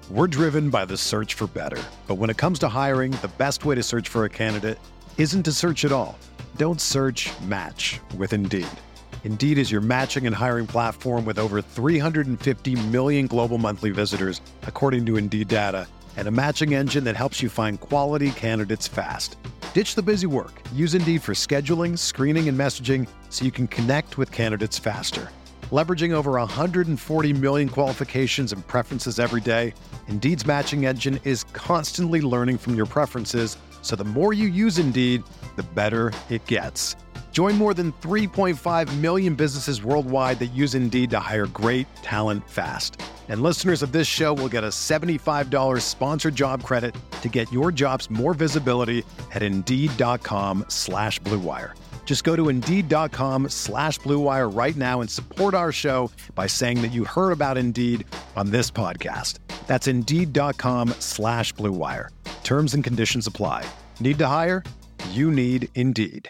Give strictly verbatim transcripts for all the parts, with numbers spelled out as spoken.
We're driven by the search for better. But when it comes to hiring, the best way to search for a candidate isn't to search at all. Don't search, match with Indeed. Indeed is your matching and hiring platform with over three hundred fifty million global monthly visitors, according to Indeed data, and a matching engine that helps you find quality candidates fast. Ditch the busy work. Use Indeed for scheduling, screening, and messaging so you can connect with candidates faster. Leveraging over one hundred forty million qualifications and preferences every day, Indeed's matching engine is constantly learning from your preferences, so the more you use Indeed, the better it gets. Join more than three point five million businesses worldwide that use Indeed to hire great talent fast. And listeners of this show will get a seventy-five dollars sponsored job credit to get your jobs more visibility at Indeed.com slash Blue Wire. Just go to Indeed.com slash Blue Wire right now and support our show by saying that you heard about Indeed on this podcast. That's Indeed.com slash Blue Wire. Terms and conditions apply. Need to hire? You need Indeed.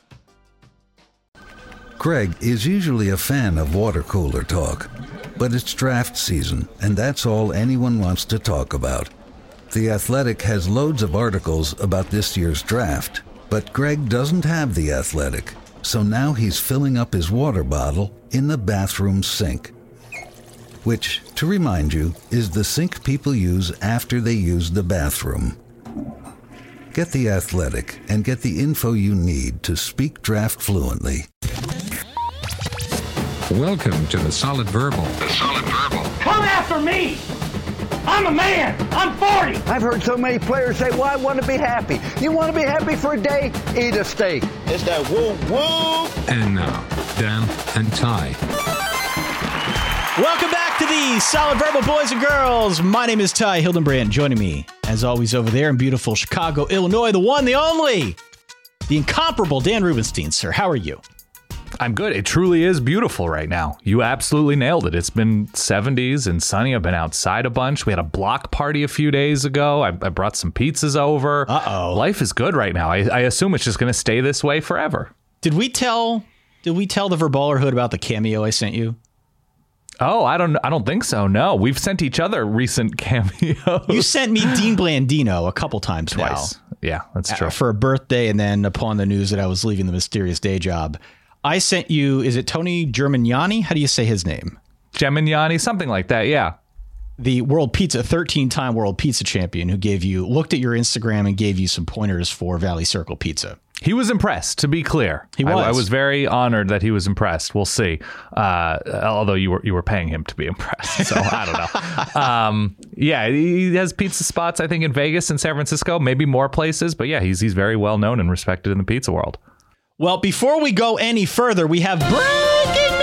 Greg is usually a fan of water cooler talk, but it's draft season, and that's all anyone wants to talk about. The Athletic has loads of articles about this year's draft, but Greg doesn't have The Athletic, so now he's filling up his water bottle in the bathroom sink. Which, to remind you, is the sink people use after they use the bathroom. Get The Athletic and get the info you need to speak draft fluently. Welcome to the Solid Verbal. The Solid Verbal. Come after me! I'm a man! I'm forty! I've heard so many players say, well, I want to be happy. You want to be happy for a day? Eat a steak. It's that woo woo! And now, Dan and Ty. Welcome back to the Solid Verbal, boys and girls. My name is Ty Hildenbrand. Joining me, as always, over there in beautiful Chicago, Illinois, the one, the only, the incomparable Dan Rubenstein. Sir, how are you? I'm good. It truly is beautiful right now. You absolutely nailed it. It's been seventies and sunny. I've been outside a bunch. We had a block party a few days ago. I, I brought some pizzas over. Uh-oh. Life is good right now. I, I assume it's just going to stay this way forever. Did we tell Did we tell the Verballerhood about the cameo I sent you? Oh, I don't I don't think so. No, we've sent each other recent cameos. You sent me Dean Blandino a couple times Twice. now. Yeah, that's true. Uh, for a birthday, and then upon the news that I was leaving the mysterious day job, I sent you, is it Tony Germaniani? How do you say his name? Geminiani, something like that, yeah. The world pizza, thirteen-time world pizza champion who gave you, looked at your Instagram and gave you some pointers for Valley Circle Pizza. He was impressed, to be clear. He was. I, I was very honored that he was impressed. We'll see. Uh, although you were you were paying him to be impressed, so I don't know. Um, yeah, he has pizza spots, I think, in Vegas and San Francisco, maybe more places. But yeah, he's he's very well known and respected in the pizza world. Well, before we go any further, we have breaking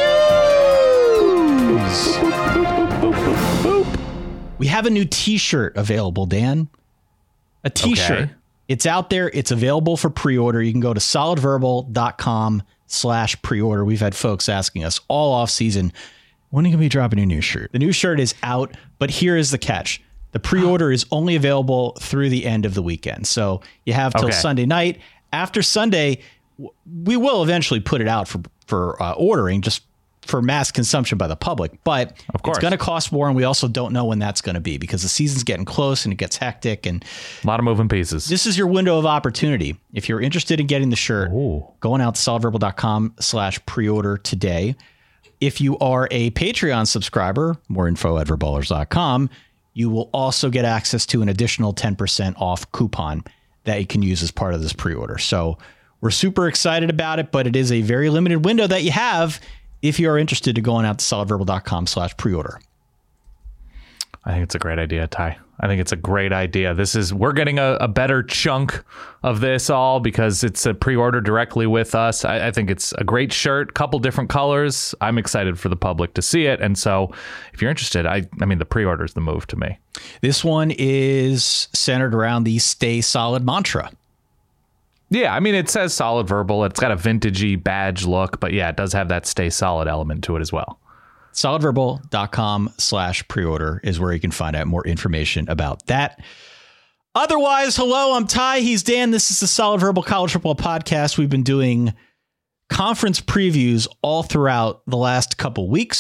news. We have a new T-shirt available, Dan. A T-shirt. Okay. It's out there. It's available for pre-order. You can go to solidverbal.com slash pre-order. We've had folks asking us all off season, when are you going to be dropping a new shirt? The new shirt is out, but here is the catch. The pre-order is only available through the end of the weekend. So you have till Okay. Sunday night. After Sunday, we will eventually put it out for, for uh, ordering, just for mass consumption by the public. But Of course. it's going to cost more, and we also don't know when that's going to be because the season's getting close and it gets hectic. And A lot of moving pieces. this is your window of opportunity. If you're interested in getting the shirt, Ooh. going out to solidverbal.com slash pre-order today. If you are a Patreon subscriber, more info at verballers dot com, you will also get access to an additional ten percent off coupon that you can use as part of this pre-order. So we're super excited about it, but it is a very limited window that you have if you are interested to going out to solidverbal.com slash pre-order. I think it's a great idea, Ty. I think it's a great idea. This is we're getting a, a better chunk of this all because it's a pre-order directly with us. I, I think it's a great shirt, couple different colors. I'm excited for the public to see it. And so if you're interested, I, I mean, the pre-order is the move to me. This one is centered around the Stay Solid mantra. Yeah, I mean, it says Solid Verbal. It's got a vintagey badge look, but yeah, it does have that Stay Solid element to it as well. solidverbal.com slash pre-order is where you can find out more information about that. Otherwise, hello, I'm Ty. He's Dan. This is the Solid Verbal College Football Podcast. We've been doing conference previews all throughout the last couple weeks.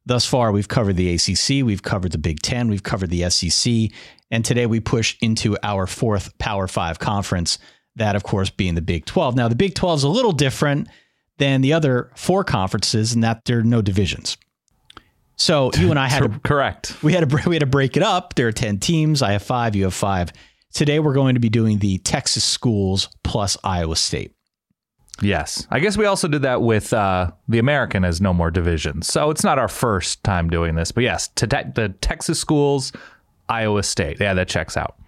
Thus far, we've covered the A C C, we've covered the Big Ten, we've covered the S E C, and today we push into our fourth Power Five conference, that, of course, being the Big twelve. Now, the Big twelve is a little different than the other four conferences in that there are no divisions. So you and I had to correct. We had to we had to break it up. There are ten teams. I have five. You have five. Today we're going to be doing the Texas schools plus Iowa State. Yes, I guess we also did that with uh, the American as no more divisions. So it's not our first time doing this, but yes, to te- the Texas schools, Iowa State. Yeah, that checks out.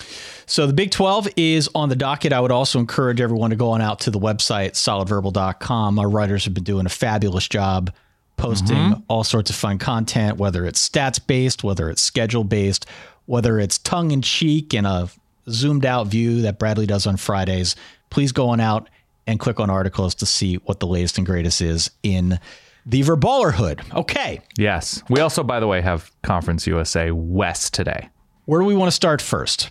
So the Big twelve is on the docket. I would also encourage everyone to go on out to the website, solid verbal dot com. Our writers have been doing a fabulous job posting mm-hmm. all sorts of fun content, whether it's stats-based, whether it's schedule-based, whether it's tongue-in-cheek and a zoomed-out view that Bradley does on Fridays. Please go on out and click on articles to see what the latest and greatest is in the Verballerhood. Okay. Yes. We also, by the way, have Conference U S A West today. Where do we want to start first?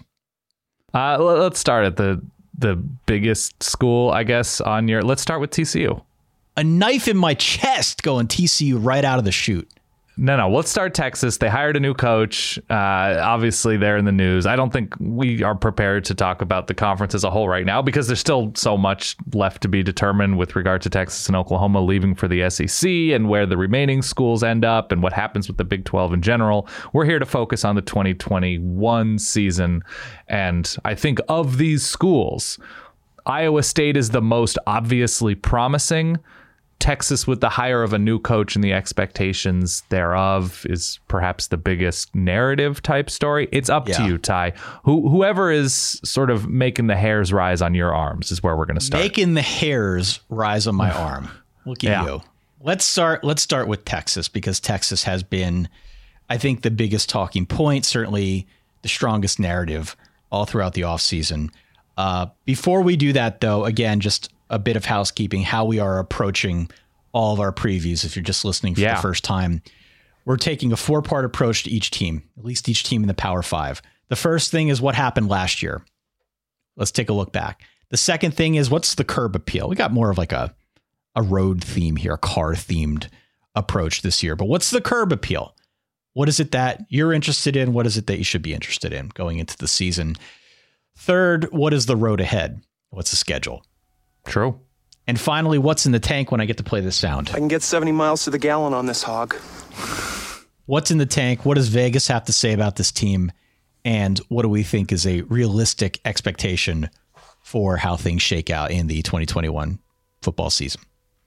Uh, let's start at the the biggest school, I guess, on your... Let's start with T C U. A knife in my chest going T C U right out of the chute. No, no. Let's start Texas. They hired a new coach. Uh, obviously, they're in the news. I don't think we are prepared to talk about the conference as a whole right now because there's still so much left to be determined with regard to Texas and Oklahoma leaving for the S E C and where the remaining schools end up and what happens with the Big twelve in general. We're here to focus on the twenty twenty-one season. And I think of these schools, Iowa State is the most obviously promising. Texas, with the hire of a new coach and the expectations thereof, is perhaps the biggest narrative type story. It's up yeah. to you, Ty. Who, whoever is sort of making the hairs rise on your arms is where we're going to start. Making the hairs rise on my arm. Look at yeah. you. Let's start. Let's start with Texas because Texas has been, I think, the biggest talking point, certainly the strongest narrative all throughout the offseason. Uh, before we do that, though, again, just a bit of housekeeping, how we are approaching all of our previews. If you're just listening for yeah. the first time, we're taking a four-part approach to each team, at least each team in the Power Five. The first thing is what happened last year. Let's take a look back. The second thing is what's the curb appeal? We got more of like a, a road theme here, a car-themed approach this year. But what's the curb appeal? What is it that you're interested in? What is it that you should be interested in going into the season? Third, what is the road ahead? What's the schedule? True. And finally, what's in the tank when I get to play this sound? I can get seventy miles to the gallon on this hog. What's in the tank? What does Vegas have to say about this team? And what do we think is a realistic expectation for how things shake out in the twenty twenty-one football season?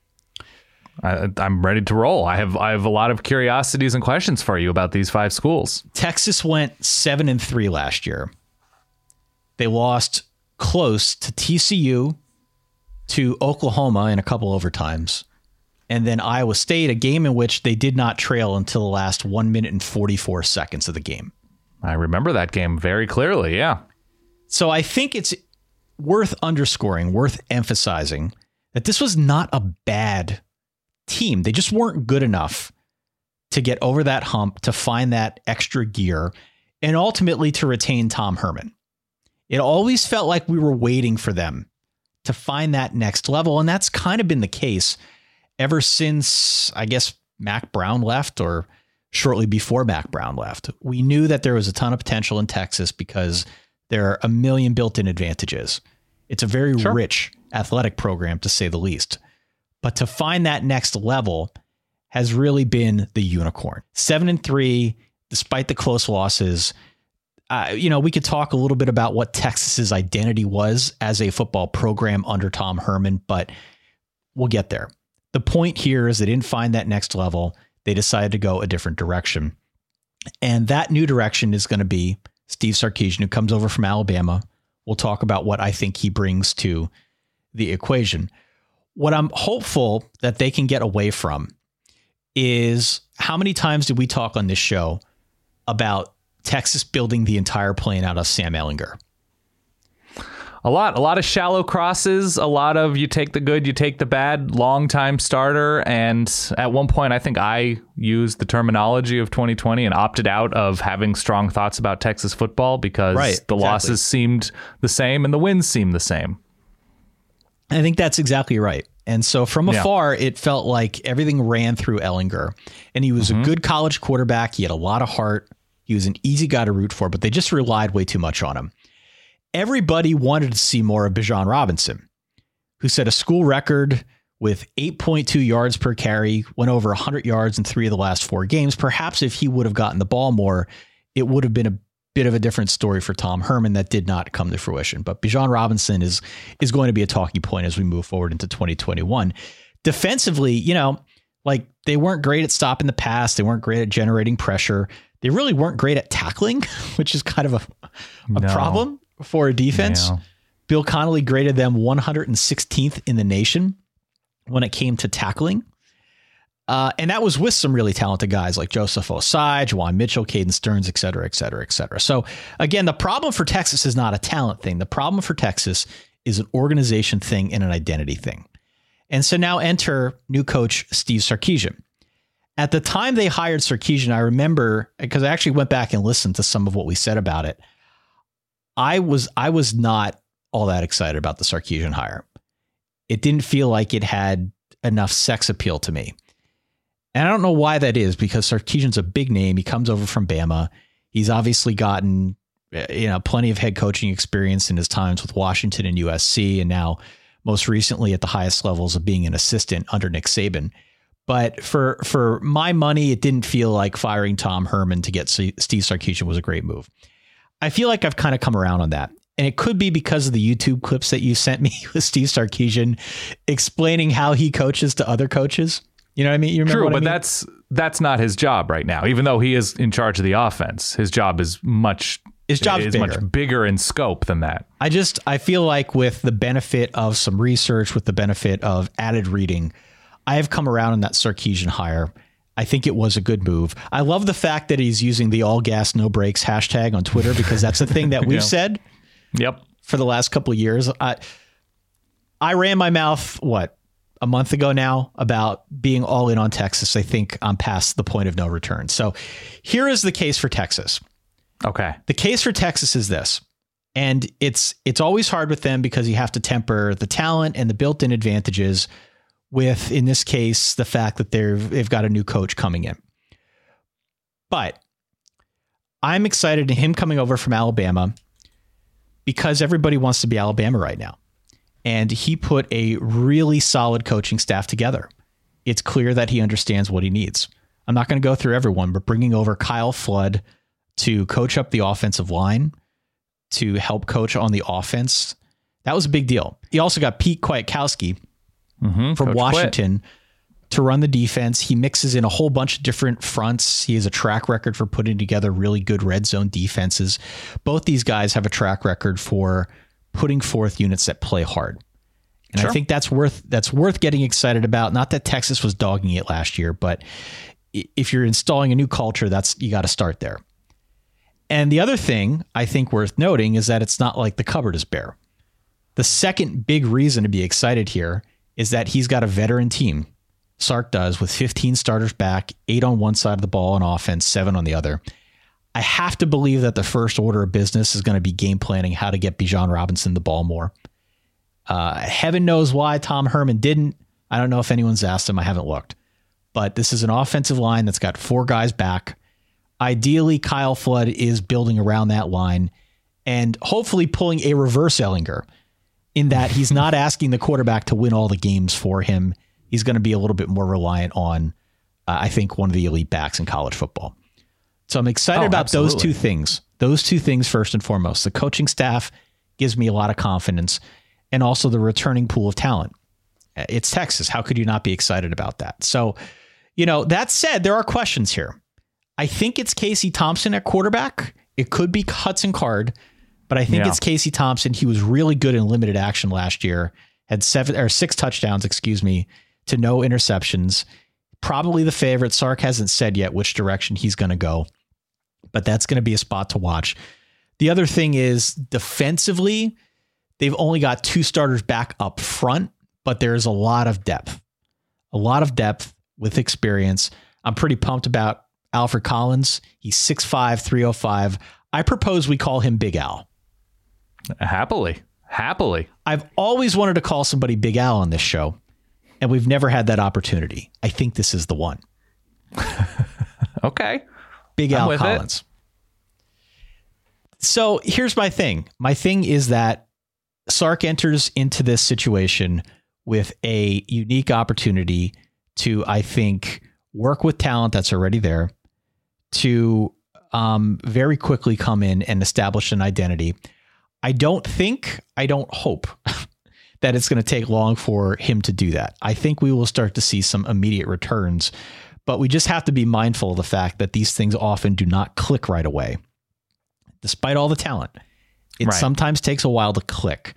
I, I'm ready to roll. I have I have a lot of curiosities and questions for you about these five schools. Texas went seven and three last year. They lost close to T C U, to Oklahoma in a couple overtimes, and then Iowa State, a game in which they did not trail until the last one minute and forty-four seconds of the game. I remember that game very clearly, yeah. So I think it's worth underscoring, worth emphasizing that this was not a bad team. They just weren't good enough to get over that hump, to find that extra gear, and ultimately to retain Tom Herman. It always felt like we were waiting for them to find that next level. And that's kind of been the case ever since, I guess, Mack Brown left or shortly before Mack Brown left. We knew that there was a ton of potential in Texas because there are a million built-in advantages. It's a very sure. rich athletic program, to say the least. But to find that next level has really been the unicorn. Seven and three, despite the close losses. Uh, you know, we could talk a little bit about what Texas's identity was as a football program under Tom Herman, but we'll get there. The point here is they didn't find that next level. They decided to go a different direction. And that new direction is going to be Steve Sarkisian, who comes over from Alabama. We'll talk about what I think he brings to the equation. What I'm hopeful that they can get away from is how many times did we talk on this show about Texas building the entire plane out of Sam Ehlinger? A lot, a lot of shallow crosses, a lot of you take the good, you take the bad, long-time starter. And at one point, I think I used the terminology of twenty twenty and opted out of having strong thoughts about Texas football because right, the exactly. losses seemed the same and the wins seemed the same. I think that's exactly right. And so from afar, yeah. it felt like everything ran through Ehlinger. And he was mm-hmm. a good college quarterback. He had a lot of heart. He was an easy guy to root for, but they just relied way too much on him. Everybody wanted to see more of Bijan Robinson, who set a school record with eight point two yards per carry, went over one hundred yards in three of the last four games. Perhaps if he would have gotten the ball more, it would have been a bit of a different story for Tom Herman. That did not come to fruition. But Bijan Robinson is is going to be a talking point as we move forward into twenty twenty-one. Defensively, you know, like they weren't great at stopping the pass. They weren't great at generating pressure. They really weren't great at tackling, which is kind of a, a no. problem for a defense. No. Bill Connolly graded them one hundred sixteenth in the nation when it came to tackling. Uh, and that was with some really talented guys like Joseph Osai, Juwan Mitchell, Caden Stearns, et cetera, et cetera, et cetera. So again, the problem for Texas is not a talent thing. The problem for Texas is an organization thing and an identity thing. And so now enter new coach Steve Sarkisian. At the time they hired Sarkisian, I remember, because I actually went back and listened to some of what we said about it. I was I was not all that excited about the Sarkisian hire. It didn't feel like it had enough sex appeal to me. And I don't know why that is, because Sarkisian's a big name. He comes over from Bama. He's obviously gotten, you know, plenty of head coaching experience in his times with Washington and U S C, and now most recently at the highest levels of being an assistant under Nick Saban. But for for my money, it didn't feel like firing Tom Herman to get Steve Sarkisian was a great move. I feel like I've kind of come around on that. And it could be because of the YouTube clips that you sent me with Steve Sarkisian explaining how he coaches to other coaches. You know what I mean? You remember True, what but I mean? that's that's not his job right now. Even though he is in charge of the offense, his job is much his job's is bigger. much bigger in scope than that. I just I feel like with the benefit of some research, with the benefit of added reading, I have come around on that Sarkisian hire. I think it was a good move. I love the fact that he's using the all gas, no brakes hashtag on Twitter, because that's the thing that we've yeah. said. Yep. For the last couple of years. I I ran my mouth, what, a month ago now about being all in on Texas. I think I'm past the point of no return. So here is the case for Texas. Okay. The case for Texas is this. And it's it's always hard with them because you have to temper the talent and the built-in advantages with, in this case, the fact that they've, they've got a new coach coming in. But I'm excited to him coming over from Alabama because everybody wants to be Alabama right now. And he put a really solid coaching staff together. It's clear that he understands what he needs. I'm not going to go through everyone, but bringing over Kyle Flood to coach up the offensive line, to help coach on the offense, that was a big deal. He also got Pete Kwiatkowski mm-hmm, from Coach Washington Quit. to run the defense. He mixes in a whole bunch of different fronts. He has a track record for putting together really good red zone defenses. Both these guys have a track record for putting forth units that play hard. And sure. I think that's worth that's worth getting excited about. Not that Texas was dogging it last year, but if you're installing a new culture, that's you got to start there. And the other thing I think worth noting is that it's not like the cupboard is bare. The second big reason to be excited here is that he's got a veteran team. Sark does, with fifteen starters back, eight on one side of the ball on offense, seven on the other. I have to believe that the first order of business is going to be game planning how to get Bijan Robinson the ball more. Uh, heaven knows why Tom Herman didn't. I don't know if anyone's asked him. I haven't looked. But this is an offensive line that's got four guys back. Ideally, Kyle Flood is building around that line and hopefully pulling a reverse Ehlinger in that he's not asking the quarterback to win all the games for him. He's going to be a little bit more reliant on, uh, I think, one of the elite backs in college football. So I'm excited oh, about absolutely. those two things. Those two things first and foremost. The coaching staff gives me a lot of confidence, and also the returning pool of talent. It's Texas. How could you not be excited about that? So, you know, that said, there are questions here. I think it's Casey Thompson at quarterback. It could be Hudson Card, but I think yeah. it's Casey Thompson. He was really good in limited action last year. Had seven or six touchdowns, excuse me, to no interceptions. Probably the favorite. Sark hasn't said yet which direction he's going to go, but that's going to be a spot to watch. The other thing is defensively, they've only got two starters back up front, but there's a lot of depth, a lot of depth with experience. I'm pretty pumped about Alfred Collins. He's six five, three oh five. I propose we call him Big Al. Happily. Happily. I've always wanted to call somebody Big Al on this show. and we've never had that opportunity. I think this is the one. Okay. Big I'm Al with Collins. It. So here's my thing. My thing is that Sark enters into this situation with a unique opportunity to, I think, work with talent that's already there, to um, very quickly come in and establish an identity. I don't think, I don't hope that it's going to take long for him to do that. I think we will start to see some immediate returns, but we just have to be mindful of the fact that these things often do not click right away. Despite all the talent, it right. sometimes takes a while to click.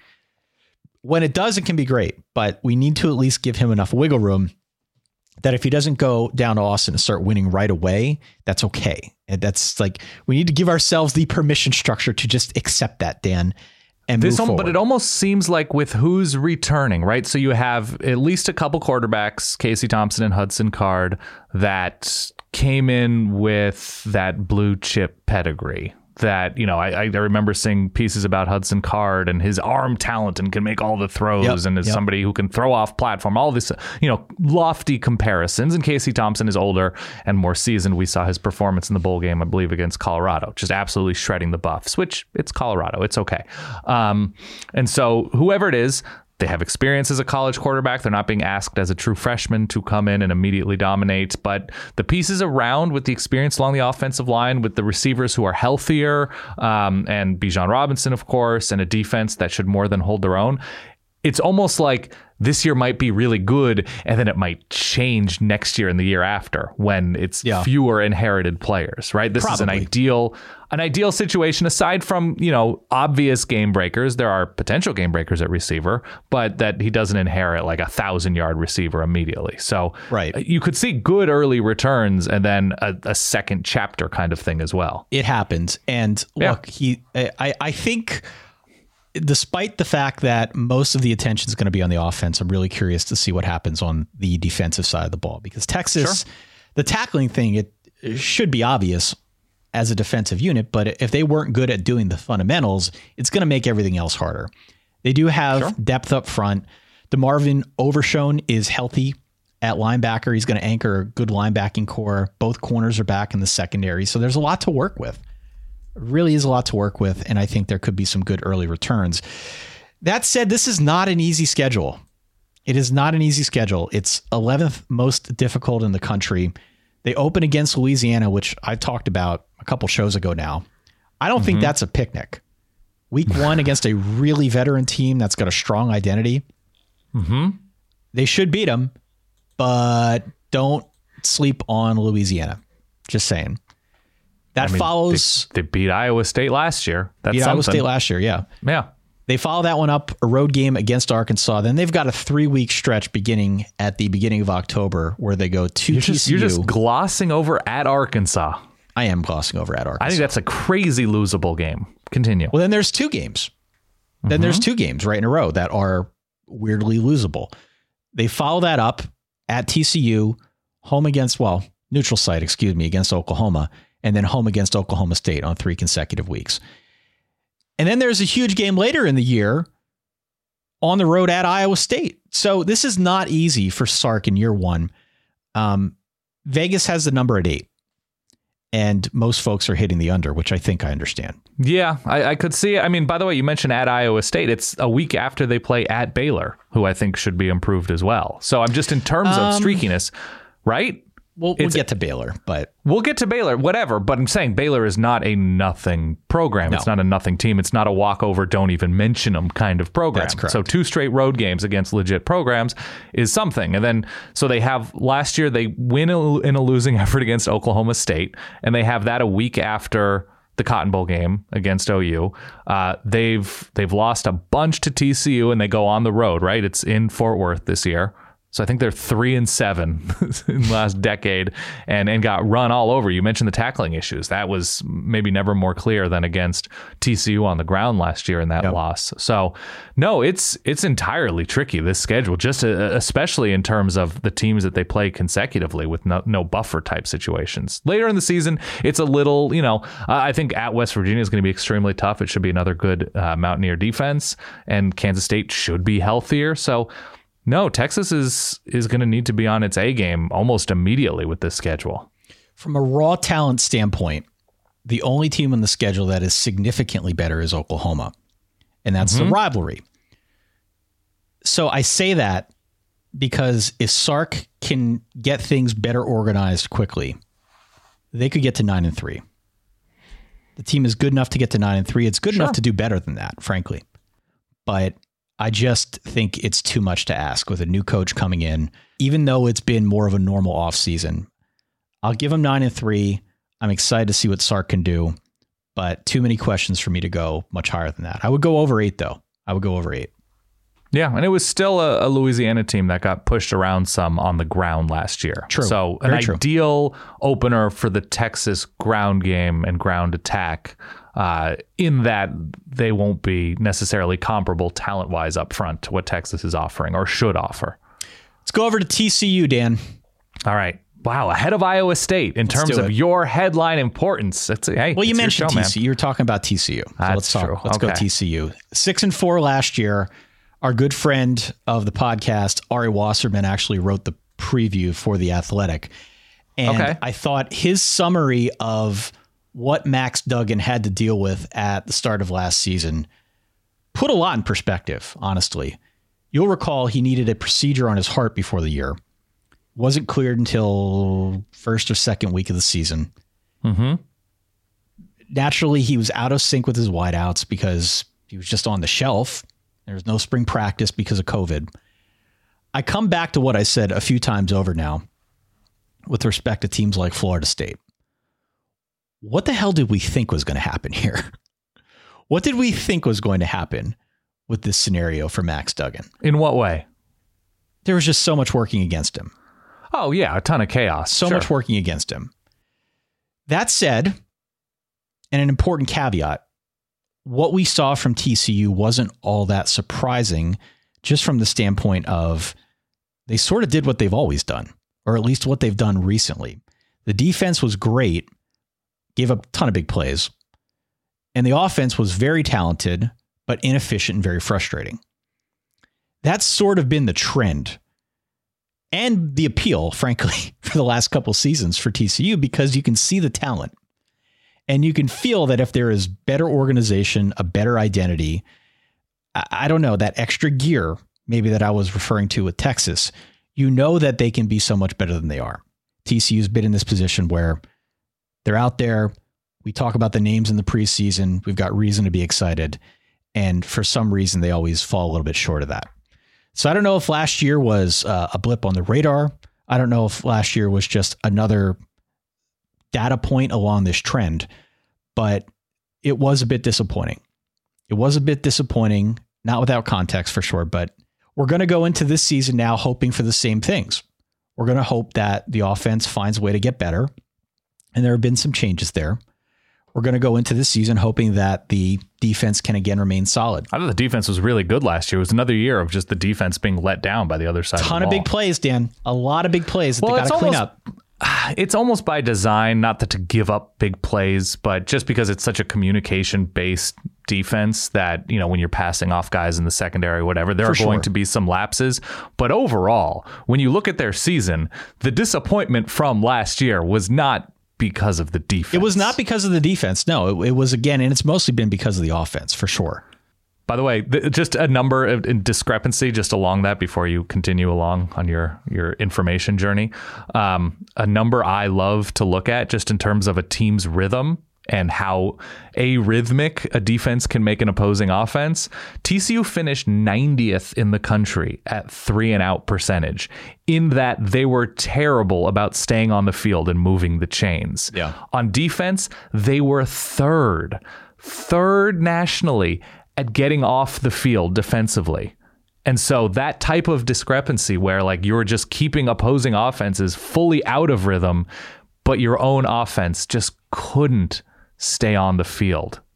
When it does, it can be great, but we need to at least give him enough wiggle room that if he doesn't go down to Austin and start winning right away, that's okay. And that's like, we need to give ourselves the permission structure to just accept that, Dan, and this move al- forward. But it almost seems like with who's returning, right? So you have at least a couple quarterbacks, Casey Thompson and Hudson Card, that came in with that blue chip pedigree. That, you know, I, I remember seeing pieces about Hudson Card and his arm talent and can make all the throws yep, and is yep. somebody who can throw off platform, all this, you know, lofty comparisons. And Casey Thompson is older and more seasoned. We saw his performance in the bowl game, I believe, against Colorado, just absolutely shredding the Buffs, which it's Colorado. It's okay. Um, and so whoever it is, they have experience as a college quarterback. They're not being asked as a true freshman to come in and immediately dominate. But the pieces around with the experience along the offensive line, with the receivers who are healthier, um, and Bijan Robinson, of course, and a defense that should more than hold their own, it's almost like this year might be really good, and then it might change next year and the year after when it's yeah. fewer inherited players, right? This Probably. is an ideal, an ideal situation aside from, you know, obvious game breakers. There are potential game breakers at receiver, but that he doesn't inherit like a thousand yard receiver immediately. So right. you could see good early returns and then a, a second chapter kind of thing as well. It happens. And yeah. look, he, I, I think, despite the fact that most of the attention is going to be on the offense, I'm really curious to see what happens on the defensive side of the ball, because Texas, sure. the tackling thing, it, it should be obvious as a defensive unit, but if they weren't good at doing the fundamentals, it's going to make everything else harder. They do have sure. depth up front. DeMarvin Overshone is healthy at linebacker. He's going to anchor a good linebacking core. Both corners are back in the secondary. So there's a lot to work with. Really is a lot to work with, and I think there could be some good early returns. That said, this is not an easy schedule. It is not an easy schedule. It's eleventh most difficult in the country. They open against Louisiana, which I talked about a couple shows ago now. I don't mm-hmm. think that's a picnic. Week one against a really veteran team that's got a strong identity. Mm-hmm. They should beat them, but don't sleep on Louisiana. Just saying. That I mean, follows. They, they beat Iowa State last year. That's beat something. Iowa State last year, yeah. Yeah. They follow that one up, a road game against Arkansas. Then they've got a three-week stretch beginning at the beginning of October where they go to you're T C U. Just, you're just glossing over at Arkansas. I am glossing over at Arkansas. I think that's a crazy losable game. Continue. Well, then there's two games. Mm-hmm. Then there's two games right in a row that are weirdly losable. They follow that up at T C U, home against, well, neutral site, excuse me, against Oklahoma, and then home against Oklahoma State on three consecutive weeks. And then there's a huge game later in the year on the road at Iowa State. So this is not easy for Sark in year one. Um, Vegas has the number at eight, and most folks are hitting the under, which I think I understand. Yeah, I, I could see it. I mean, by the way, you mentioned at Iowa State. It's a week after they play at Baylor, who I think should be improved as well. So I'm just in terms um, of streakiness, right? We'll, we'll get to Baylor, but we'll get to Baylor, whatever. But I'm saying Baylor is not a nothing program. No. It's not a nothing team. It's not a walkover, don't even mention them kind of program. That's correct. So two straight road games against legit programs is something. And then so they have last year they win a, in a losing effort against Oklahoma State, and they have that a week after the Cotton Bowl game against O U. Uh, they've they've lost a bunch to T C U, and they go on the road. Right, it's in Fort Worth this year. So I think they're three and seven in the last decade and, and got run all over. You mentioned the tackling issues. That was maybe never more clear than against T C U on the ground last year in that yep. loss. So no, it's it's entirely tricky, this schedule, just a, especially in terms of the teams that they play consecutively with no, no buffer type situations. Later in the season, it's a little, you know, I think at West Virginia is going to be extremely tough. It should be another good uh, Mountaineer defense, and Kansas State should be healthier. So No, Texas is is going to need to be on its A game almost immediately with this schedule. From a raw talent standpoint, the only team on the schedule that is significantly better is Oklahoma, and that's mm-hmm. the rivalry. So I say that because if Sark can get things better organized quickly, they could get to nine and three. The team is good enough to get to nine and three. It's good sure. enough to do better than that, frankly. But I just think it's too much to ask with a new coach coming in, even though it's been more of a normal offseason. I'll give them nine and three. I'm excited to see what Sark can do, but too many questions for me to go much higher than that. I would go over eight, though. I would go over eight. Yeah, and it was still a, a Louisiana team that got pushed around some on the ground last year. True. So Very an true. ideal opener for the Texas ground game and ground attack, uh, in that they won't be necessarily comparable talent-wise up front to what Texas is offering or should offer. Let's go over to T C U, Dan. All right. Wow, ahead of Iowa State in Let's terms of your headline importance. It's, hey, well, you it's mentioned your show, T C U. man. You were talking about T C U. So That's let's talk. true. Let's okay. go T C U. Six and four last year. Our good friend of the podcast, Ari Wasserman, actually wrote the preview for The Athletic. And okay. I thought his summary of what Max Duggan had to deal with at the start of last season put a lot in perspective, honestly. You'll recall he needed a procedure on his heart before the year. Wasn't cleared until first or second week of the season. Mm-hmm. Naturally, he was out of sync with his wideouts because he was just on the shelf. There was no spring practice because of COVID. I come back to what I said a few times over now with respect to teams like Florida State. What the hell did we think was going to happen here? What did we think was going to happen with this scenario for Max Duggan? In what way? There was just so much working against him. Oh, yeah, a ton of chaos. So sure. much working against him. That said, and an important caveat, what we saw from T C U wasn't all that surprising, just from the standpoint of they sort of did what they've always done, or at least what they've done recently. The defense was great, gave up a ton of big plays, and the offense was very talented, but inefficient and very frustrating. That's sort of been the trend and the appeal, frankly, for the last couple seasons for T C U, because you can see the talent. And you can feel that if there is better organization, a better identity, I, I don't know, that extra gear, maybe that I was referring to with Texas, you know that they can be so much better than they are. T C U's been in this position where they're out there. We talk about the names in the preseason. We've got reason to be excited. And for some reason, they always fall a little bit short of that. So I don't know if last year was uh, a blip on the radar. I don't know if last year was just another data point along this trend, but it was a bit disappointing. It was a bit disappointing, not without context for sure, but we're going to go into this season now hoping for the same things. We're going to hope that the offense finds a way to get better, and there have been some changes there. We're going to go into this season hoping that the defense can again remain solid. I thought the defense was really good last year. It was another year of just the defense being let down by the other side. Ton of, the of big plays, Dan. A lot of big plays that well, they got to clean almost, up. It's almost by design, not that to give up big plays, but just because it's such a communication-based defense that, you know, when you're passing off guys in the secondary, whatever, there For are going sure. to be some lapses. But overall, when you look at their season, the disappointment from last year was not because of the defense. It was not because of the defense. No, it, it was, again, and it's mostly been because of the offense, for sure. By the way, th- just a number of in discrepancy just along that before you continue along on your, your information journey. Um, a number I love to look at just in terms of a team's rhythm and how arrhythmic a defense can make an opposing offense. T C U finished ninetieth in the country at three and out percentage, in that they were terrible about staying on the field and moving the chains. Yeah. On defense, they were third, third nationally at getting off the field defensively. And so that type of discrepancy where like you're just keeping opposing offenses fully out of rhythm, but your own offense just couldn't stay on the field.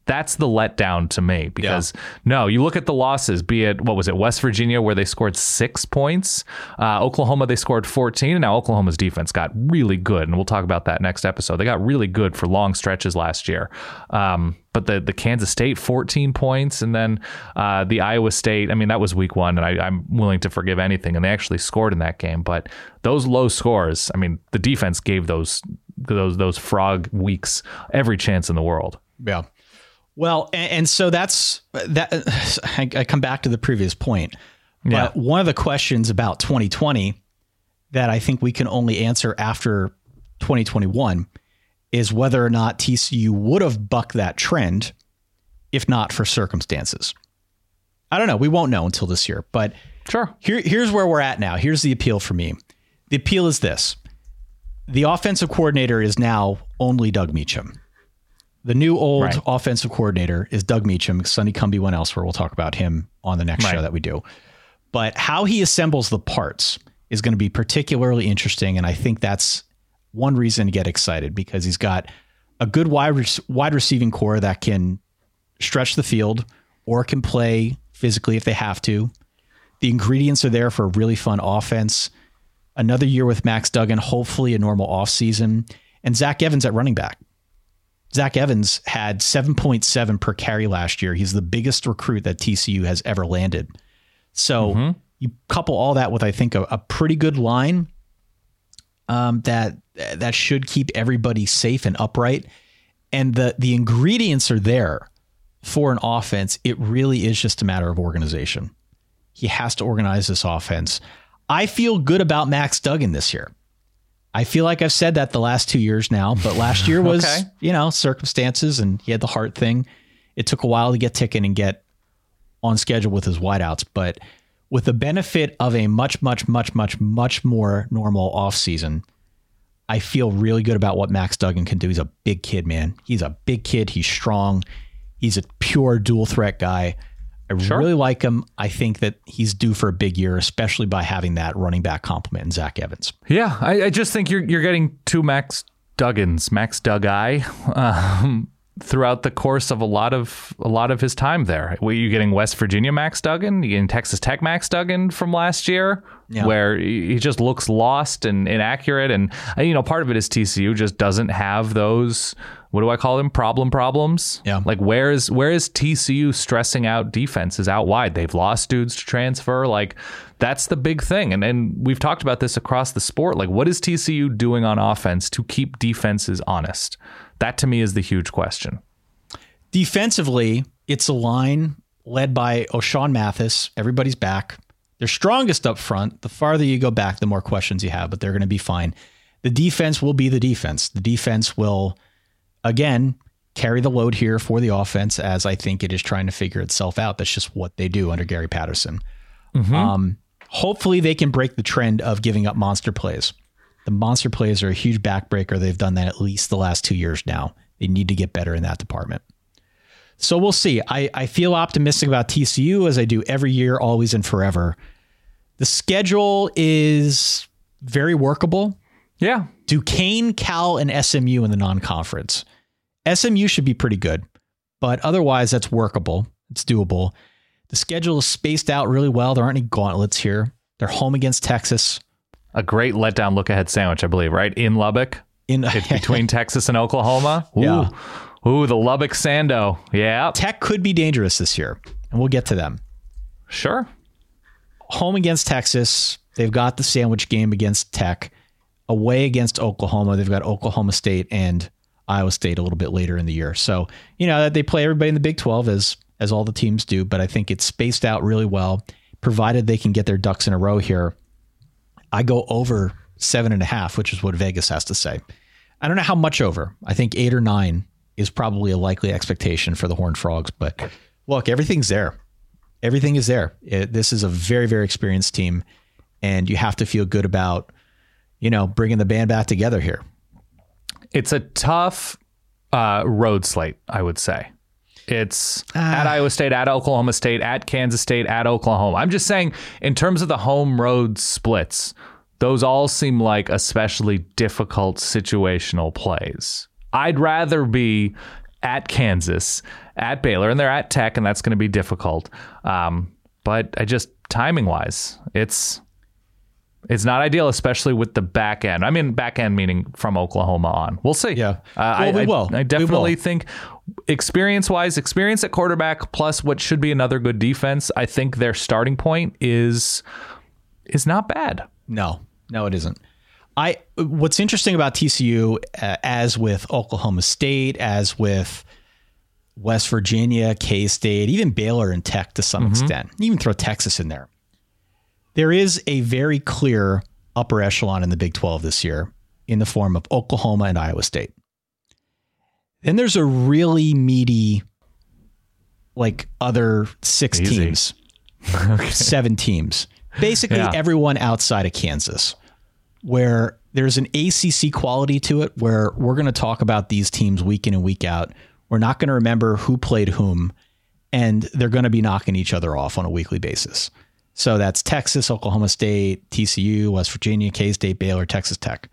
That's the letdown to me because, yeah. no, you look at the losses, be it, what was it, West Virginia, where they scored six points. Uh, Oklahoma, they scored fourteen. And now Oklahoma's defense got really good. And we'll talk about that next episode. They got really good for long stretches last year. Um, but the, the Kansas State, fourteen points. And then uh, the Iowa State, I mean, that was week one. And I, I'm willing to forgive anything. And they actually scored in that game. But those low scores, I mean, the defense gave those those those frog weeks every chance in the world. Yeah. Well, and, and so that's that. I, I come back to the previous point, but yeah. one of the questions about twenty twenty that I think we can only answer after twenty twenty-one is whether or not T C U would have bucked that trend if not for circumstances. I don't know. We won't know until this year, but sure. Here, here's where we're at now. Here's the appeal for me. The appeal is this. The offensive coordinator is now only Doug Meacham. The new old right. offensive coordinator is Doug Meacham. Sonny Cumbie went elsewhere. We'll talk about him on the next right. show that we do. But how he assembles the parts is going to be particularly interesting. And I think that's one reason to get excited because he's got a good wide, wide receiving core that can stretch the field or can play physically if they have to. The ingredients are there for a really fun offense. Another year with Max Duggan, hopefully a normal offseason. And Zach Evans at running back. Zach Evans had seven point seven per carry last year. He's the biggest recruit that T C U has ever landed. So mm-hmm. you couple all that with, I think, a, a pretty good line um, that that should keep everybody safe and upright. And the the ingredients are there for an offense. It really is just a matter of organization. He has to organize this offense. I feel good about Max Duggan this year. I feel like I've said that the last two years now, but last year was, okay. you know, circumstances and he had the heart thing. It took a while to get ticking and get on schedule with his wideouts, but with the benefit of a much, much, much, much, much more normal offseason, I feel really good about what Max Duggan can do. He's a big kid, man. He's a big kid. He's strong. He's a pure dual threat guy. I sure. really like him. I think that he's due for a big year, especially by having that running back complement in Zach Evans. Yeah, I, I just think you're you're getting two Max Duggans, Max Duggai, um, throughout the course of a lot of a lot of his time there. You're getting West Virginia Max Duggan, you're getting Texas Tech Max Duggan from last year, yeah. where he just looks lost and inaccurate, and you know part of it is T C U just doesn't have those. What do I call them? Problem problems. Yeah. Like where is where is T C U stressing out defenses out wide? They've lost dudes to transfer. Like that's the big thing. And and we've talked about this across the sport. Like what is T C U doing on offense to keep defenses honest? That to me is the huge question. Defensively, it's a line led by O'Shawn Mathis. Everybody's back. They're strongest up front. The farther you go back, the more questions you have, but they're going to be fine. The defense will be the defense. The defense will again, carry the load here for the offense as I think it is trying to figure itself out. That's just what they do under Gary Patterson. Mm-hmm. Um, hopefully they can break the trend of giving up monster plays. The monster plays are a huge backbreaker. They've done that at least the last two years now. They need to get better in that department. So we'll see. I, I feel optimistic about T C U as I do every year, always and forever. The schedule is very workable. Yeah. Duquesne, Cal, and S M U in the non-conference. S M U should be pretty good, but otherwise that's workable. It's doable. The schedule is spaced out really well. There aren't any gauntlets here. They're home against Texas. A great letdown look-ahead sandwich, I believe, right? In Lubbock. In It's between Texas and Oklahoma. Ooh. Yeah. Ooh, the Lubbock Sando. Yeah. Tech could be dangerous this year, and we'll get to them. Sure. Home against Texas. They've got the sandwich game against Tech. Away against Oklahoma. They've got Oklahoma State and Iowa State a little bit later in the year. So, you know, they play everybody in the Big twelve as as all the teams do, but I think it's spaced out really well, provided they can get their ducks in a row here. I go over seven and a half, which is what Vegas has to say. I don't know how much over. I think eight or nine is probably a likely expectation for the Horned Frogs, but look, everything's there. Everything is there. It, this is a very, very experienced team, and you have to feel good about, you know, bringing the band back together here. It's a tough uh, road slate, I would say. It's uh, at Iowa State, at Oklahoma State, at Kansas State, at Oklahoma. I'm just saying, in terms of the home road splits, those all seem like especially difficult situational plays. I'd rather be at Kansas, at Baylor, and they're at Tech, and that's going to be difficult. Um, but I just, timing wise, it's it's not ideal, especially with the back end. I mean, back end meaning from Oklahoma on. We'll see. Yeah, uh, well, I, we I, will. I definitely we will. think experience wise, experience at quarterback plus what should be another good defense. I think their starting point is is not bad. No, no, it isn't. I what's interesting about T C U, uh, as with Oklahoma State, as with West Virginia, K-State, even Baylor and Tech to some mm-hmm. extent, even throw Texas in there. There is a very clear upper echelon in the Big twelve this year in the form of Oklahoma and Iowa State. Then there's a really meaty, like other six Easy. teams, okay. seven teams, basically yeah. everyone outside of Kansas, where there's an A C C quality to it, where we're going to talk about these teams week in and week out. We're not going to remember who played whom, and they're going to be knocking each other off on a weekly basis. So that's Texas, Oklahoma State, T C U, West Virginia, K-State, Baylor, Texas Tech.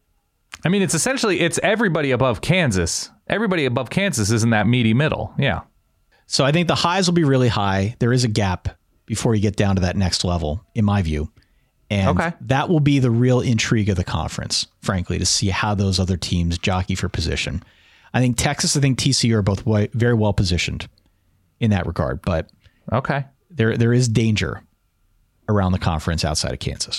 I mean, it's essentially, it's everybody above Kansas. Everybody above Kansas is in that meaty middle. Yeah. So I think the highs will be really high. There is a gap before you get down to that next level, in my view. And okay. that will be the real intrigue of the conference, frankly, to see how those other teams jockey for position. I think Texas, I think T C U are both very well positioned in that regard. But okay, there there is danger around the conference outside of Kansas.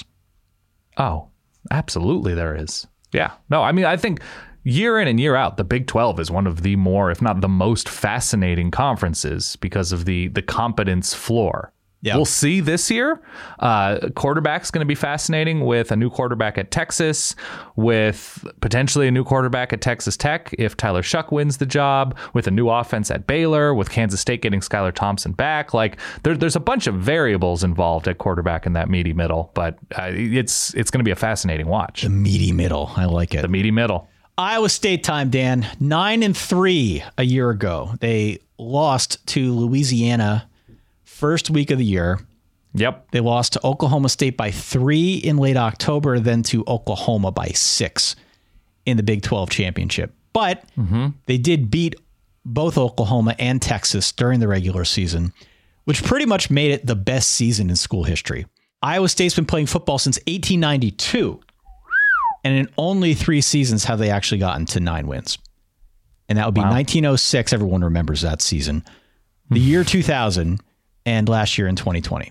Oh, absolutely there is. Yeah. No, I mean, I think year in and year out, the Big twelve is one of the more, if not the most fascinating conferences because of the the competence floor. Yeah. We'll see this year. Uh, quarterback's going to be fascinating with a new quarterback at Texas, with potentially a new quarterback at Texas Tech if Tyler Shuck wins the job, with a new offense at Baylor, with Kansas State getting Skylar Thompson back. Like there, there's a bunch of variables involved at quarterback in that meaty middle, but uh, it's it's going to be a fascinating watch. The meaty middle. I like it. The meaty middle. Iowa State time, Dan. Nine and three a year ago. They lost to Louisiana first week of the year. Yep. They lost to Oklahoma State by three in late October, then to Oklahoma by six in the Big twelve championship. But mm-hmm. they did beat both Oklahoma and Texas during the regular season, which pretty much made it the best season in school history. Iowa State's been playing football since eighteen ninety-two, and in only three seasons have they actually gotten to nine wins. And that would be wow. nineteen oh six. Everyone remembers that season. The year two thousand, and last year in twenty twenty.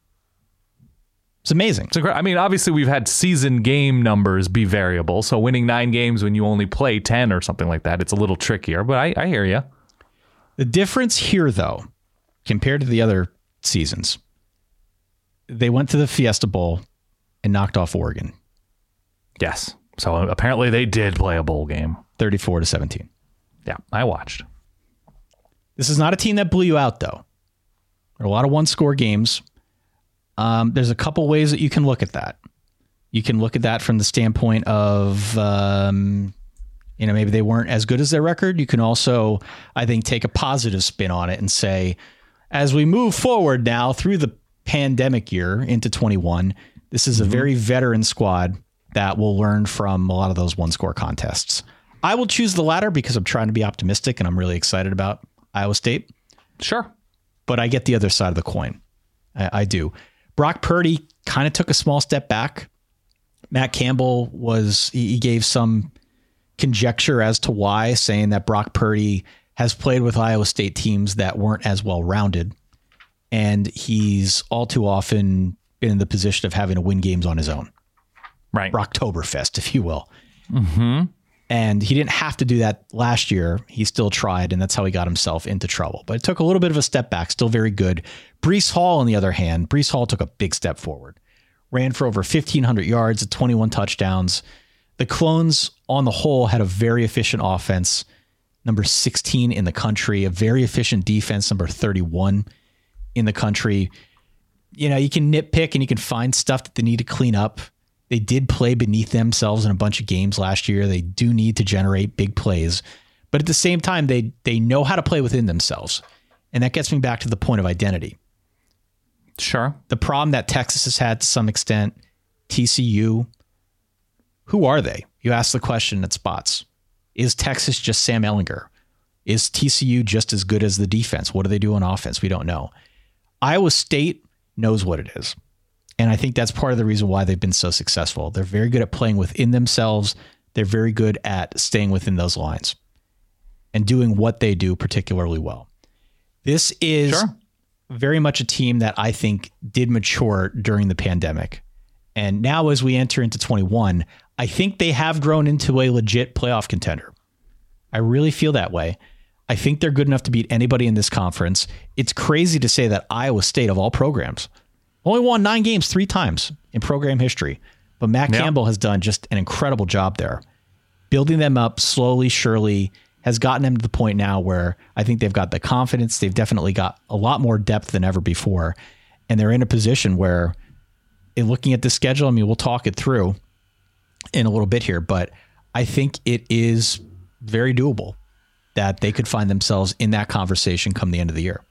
It's amazing. It's I mean, obviously we've had season game numbers be variable. So winning nine games when you only play ten or something like that, it's a little trickier, but I, I hear you. The difference here, though, compared to the other seasons, they went to the Fiesta Bowl and knocked off Oregon. Yes. So apparently they did play a bowl game. thirty-four to seventeen. Yeah, I watched. This is not a team that blew you out, though. There are a lot of one-score games. Um, there's a couple ways that you can look at that. You can look at that from the standpoint of, um, you know, maybe they weren't as good as their record. You can also, I think, take a positive spin on it and say, as we move forward now through the pandemic year into twenty-one, this is a mm-hmm. very veteran squad that will learn from a lot of those one-score contests. I will choose the latter because I'm trying to be optimistic and I'm really excited about Iowa State. Sure. But I get the other side of the coin. I, I do. Brock Purdy kind of took a small step back. Matt Campbell was, he, he gave some conjecture as to why, saying that Brock Purdy has played with Iowa State teams that weren't as well rounded. And he's all too often been in the position of having to win games on his own. Right. Brocktoberfest, if you will. Mm-hmm. And he didn't have to do that last year. He still tried, and that's how he got himself into trouble. But it took a little bit of a step back, still very good. Breece Hall, on the other hand, Breece Hall took a big step forward. Ran for over fifteen hundred yards at twenty-one touchdowns. The Clones, on the whole, had a very efficient offense, number sixteen in the country, a very efficient defense, number thirty-one in the country. You know, you can nitpick and you can find stuff that they need to clean up. They did play beneath themselves in a bunch of games last year. They do need to generate big plays. But at the same time, they they know how to play within themselves. And that gets me back to the point of identity. Sure. The problem that Texas has had to some extent, T C U, who are they? You ask the question at spots. Is Texas just Sam Ehlinger? Is T C U just as good as the defense? What do they do on offense? We don't know. Iowa State knows what it is. And I think that's part of the reason why they've been so successful. They're very good at playing within themselves. They're very good at staying within those lines and doing what they do particularly well. This is sure. very much a team that I think did mature during the pandemic. And now as we enter into twenty-one, I think they have grown into a legit playoff contender. I really feel that way. I think they're good enough to beat anybody in this conference. It's crazy to say that Iowa State, of all programs, only won nine games three times in program history. But Matt yep. Campbell has done just an incredible job there. Building them up slowly, surely, has gotten them to the point now where I think they've got the confidence. They've definitely got a lot more depth than ever before. And they're in a position where, in looking at the schedule, I mean, we'll talk it through in a little bit here, but I think it is very doable that they could find themselves in that conversation come the end of the year.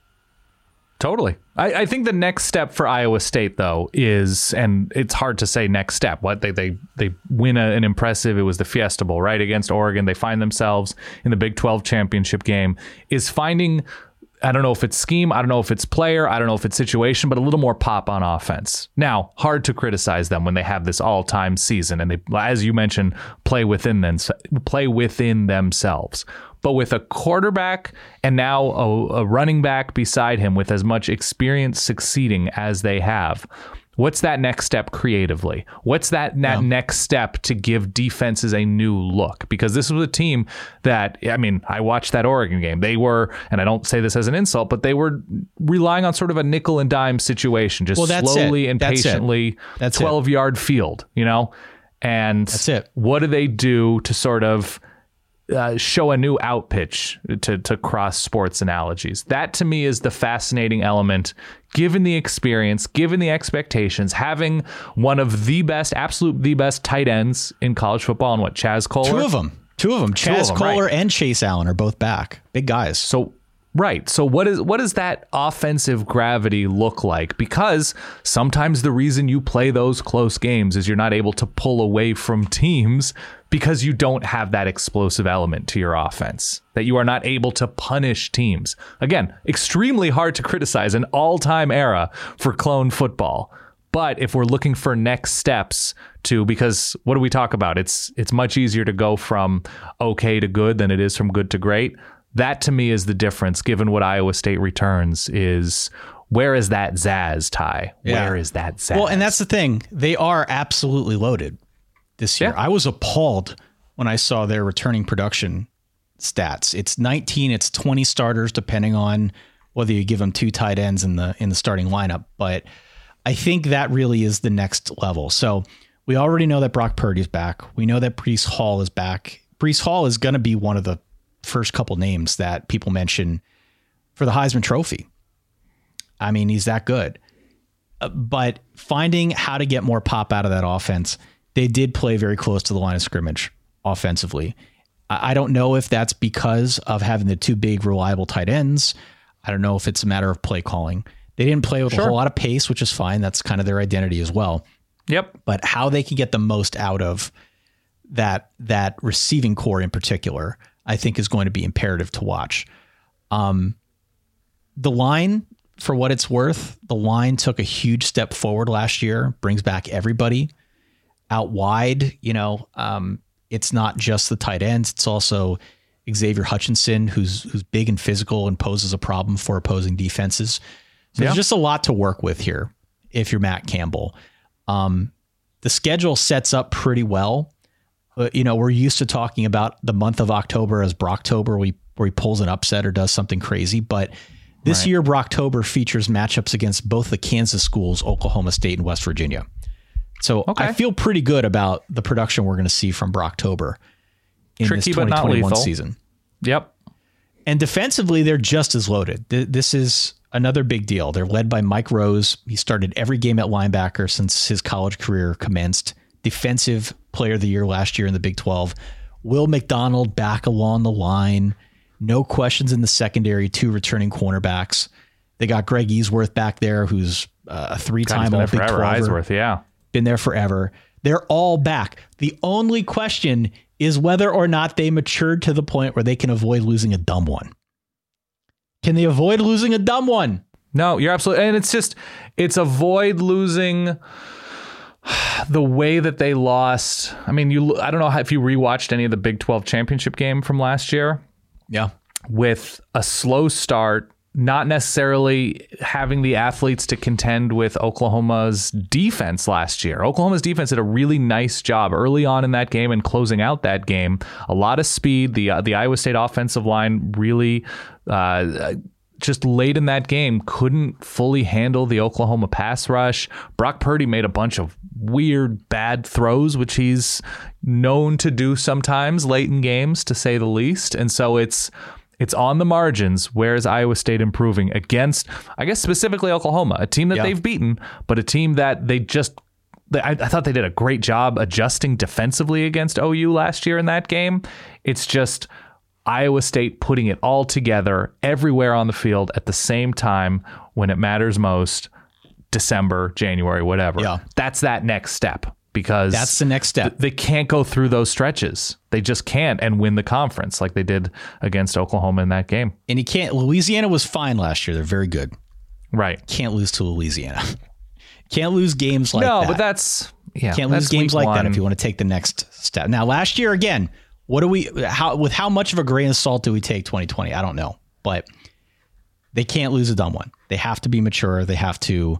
Totally. I, I think the next step for Iowa State, though, is, and it's hard to say next step, what they they they win a, an impressive, it was the Fiesta Bowl, right, against Oregon. They find themselves in the Big twelve championship game, is finding, I don't know if it's scheme, I don't know if it's player, I don't know if it's situation, but a little more pop on offense. Now, hard to criticize them when they have this all-time season and they, as you mentioned, play within them, play within themselves. But with a quarterback and now a, a running back beside him with as much experience succeeding as they have, what's that next step creatively? What's that, that yeah. next step to give defenses a new look? Because this was a team that, I mean, I watched that Oregon game. They were, and I don't say this as an insult, but they were relying on sort of a nickel and dime situation, just well, slowly it. and that's patiently, it. That's twelve-yard field, you know? And that's it. What do they do to sort of Uh, show a new out pitch to, to cross sports analogies? That to me is the fascinating element, given the experience, given the expectations, having one of the best, absolute the best tight ends in college football, and what, Chaz Kohler? Two of them. Two of them. Two Chaz of them, Kohler right. and Chase Allen are both back. Big guys. So, right. So what is what does that offensive gravity look like? Because sometimes the reason you play those close games is you're not able to pull away from teams because you don't have that explosive element to your offense, that you are not able to punish teams. Again, extremely hard to criticize an all-time era for clone football. But if we're looking for next steps to, because what do we talk about? It's it's much easier to go from okay to good than it is from good to great. That to me is the difference, given what Iowa State returns, is where is that Zaz, Ty? Yeah. Where is that Zaz? Well, and that's the thing. They are absolutely loaded this year. Yeah. I was appalled when I saw their returning production stats. It's nineteen, it's twenty starters, depending on whether you give them two tight ends in the in the starting lineup. But I think that really is the next level. So we already know that Brock Purdy's back. We know that Breece Hall is back. Breece Hall is going to be one of the first couple names that people mention for the Heisman Trophy. I mean, he's that good. Uh, but finding how to get more pop out of that offense, they did play very close to the line of scrimmage offensively. I, I don't know if that's because of having the two big reliable tight ends. I don't know if it's a matter of play calling. They didn't play with sure. a whole lot of pace, which is fine. That's kind of their identity as well. Yep. But how they can get the most out of that that receiving core in particular, I think is going to be imperative to watch. Um, the line, for what it's worth, the line took a huge step forward last year, brings back everybody out wide. You know, um, it's not just the tight ends. It's also Xavier Hutchinson, who's who's big and physical and poses a problem for opposing defenses. So yeah. There's just a lot to work with here if you're Matt Campbell. Um, the schedule sets up pretty well. Uh, you know, we're used to talking about the month of October as Brocktober, where he, where he pulls an upset or does something crazy. But this right. year, Brocktober features matchups against both the Kansas schools, Oklahoma State and West Virginia. So okay. I feel pretty good about the production we're going to see from Brocktober in Tricky, this twenty twenty-one but not season. Yep. And defensively, they're just as loaded. Th- this is another big deal. They're led by Mike Rose. He started every game at linebacker since his college career commenced. Defensive player of the year last year in the Big twelve. Will McDonald back along the line. No questions in the secondary, two returning cornerbacks. They got Greg Easworth back there, who's uh, a three-time all Big twelve. Eisworth, yeah. Been there forever. They're all back. The only question is whether or not they matured to the point where they can avoid losing a dumb one. Can they avoid losing a dumb one? No, you're absolutely. And it's just, it's avoid losing the way that they lost. I mean, you. I don't know how, if you rewatched any of the Big twelve championship game from last year. Yeah. With a slow start, not necessarily having the athletes to contend with Oklahoma's defense last year. Oklahoma's defense did a really nice job early on in that game and closing out that game. A lot of speed. The uh, the Iowa State offensive line really uh, just late in that game couldn't fully handle the Oklahoma pass rush. Brock Purdy made a bunch of weird, bad throws, which he's known to do sometimes late in games, to say the least. And so it's It's on the margins. Where is Iowa State improving against, I guess, specifically Oklahoma, a team that yeah. they've beaten, but a team that they just, they, I, I thought they did a great job adjusting defensively against O U last year in that game. It's just Iowa State putting it all together everywhere on the field at the same time when it matters most, December, January, whatever. Yeah. That's that next step. Because that's the next step. Th- they can't go through those stretches. They just can't and win the conference like they did against Oklahoma in that game. And you can't. Louisiana was fine last year. They're very good. Right. Can't lose to Louisiana. Can't lose games like no, that. No, but that's yeah. Can't that's lose games week like one. that if you want to take the next step. Now, last year again, what do we? How with how much of a grain of salt do we take twenty twenty? I don't know, but they can't lose a dumb one. They have to be mature. They have to.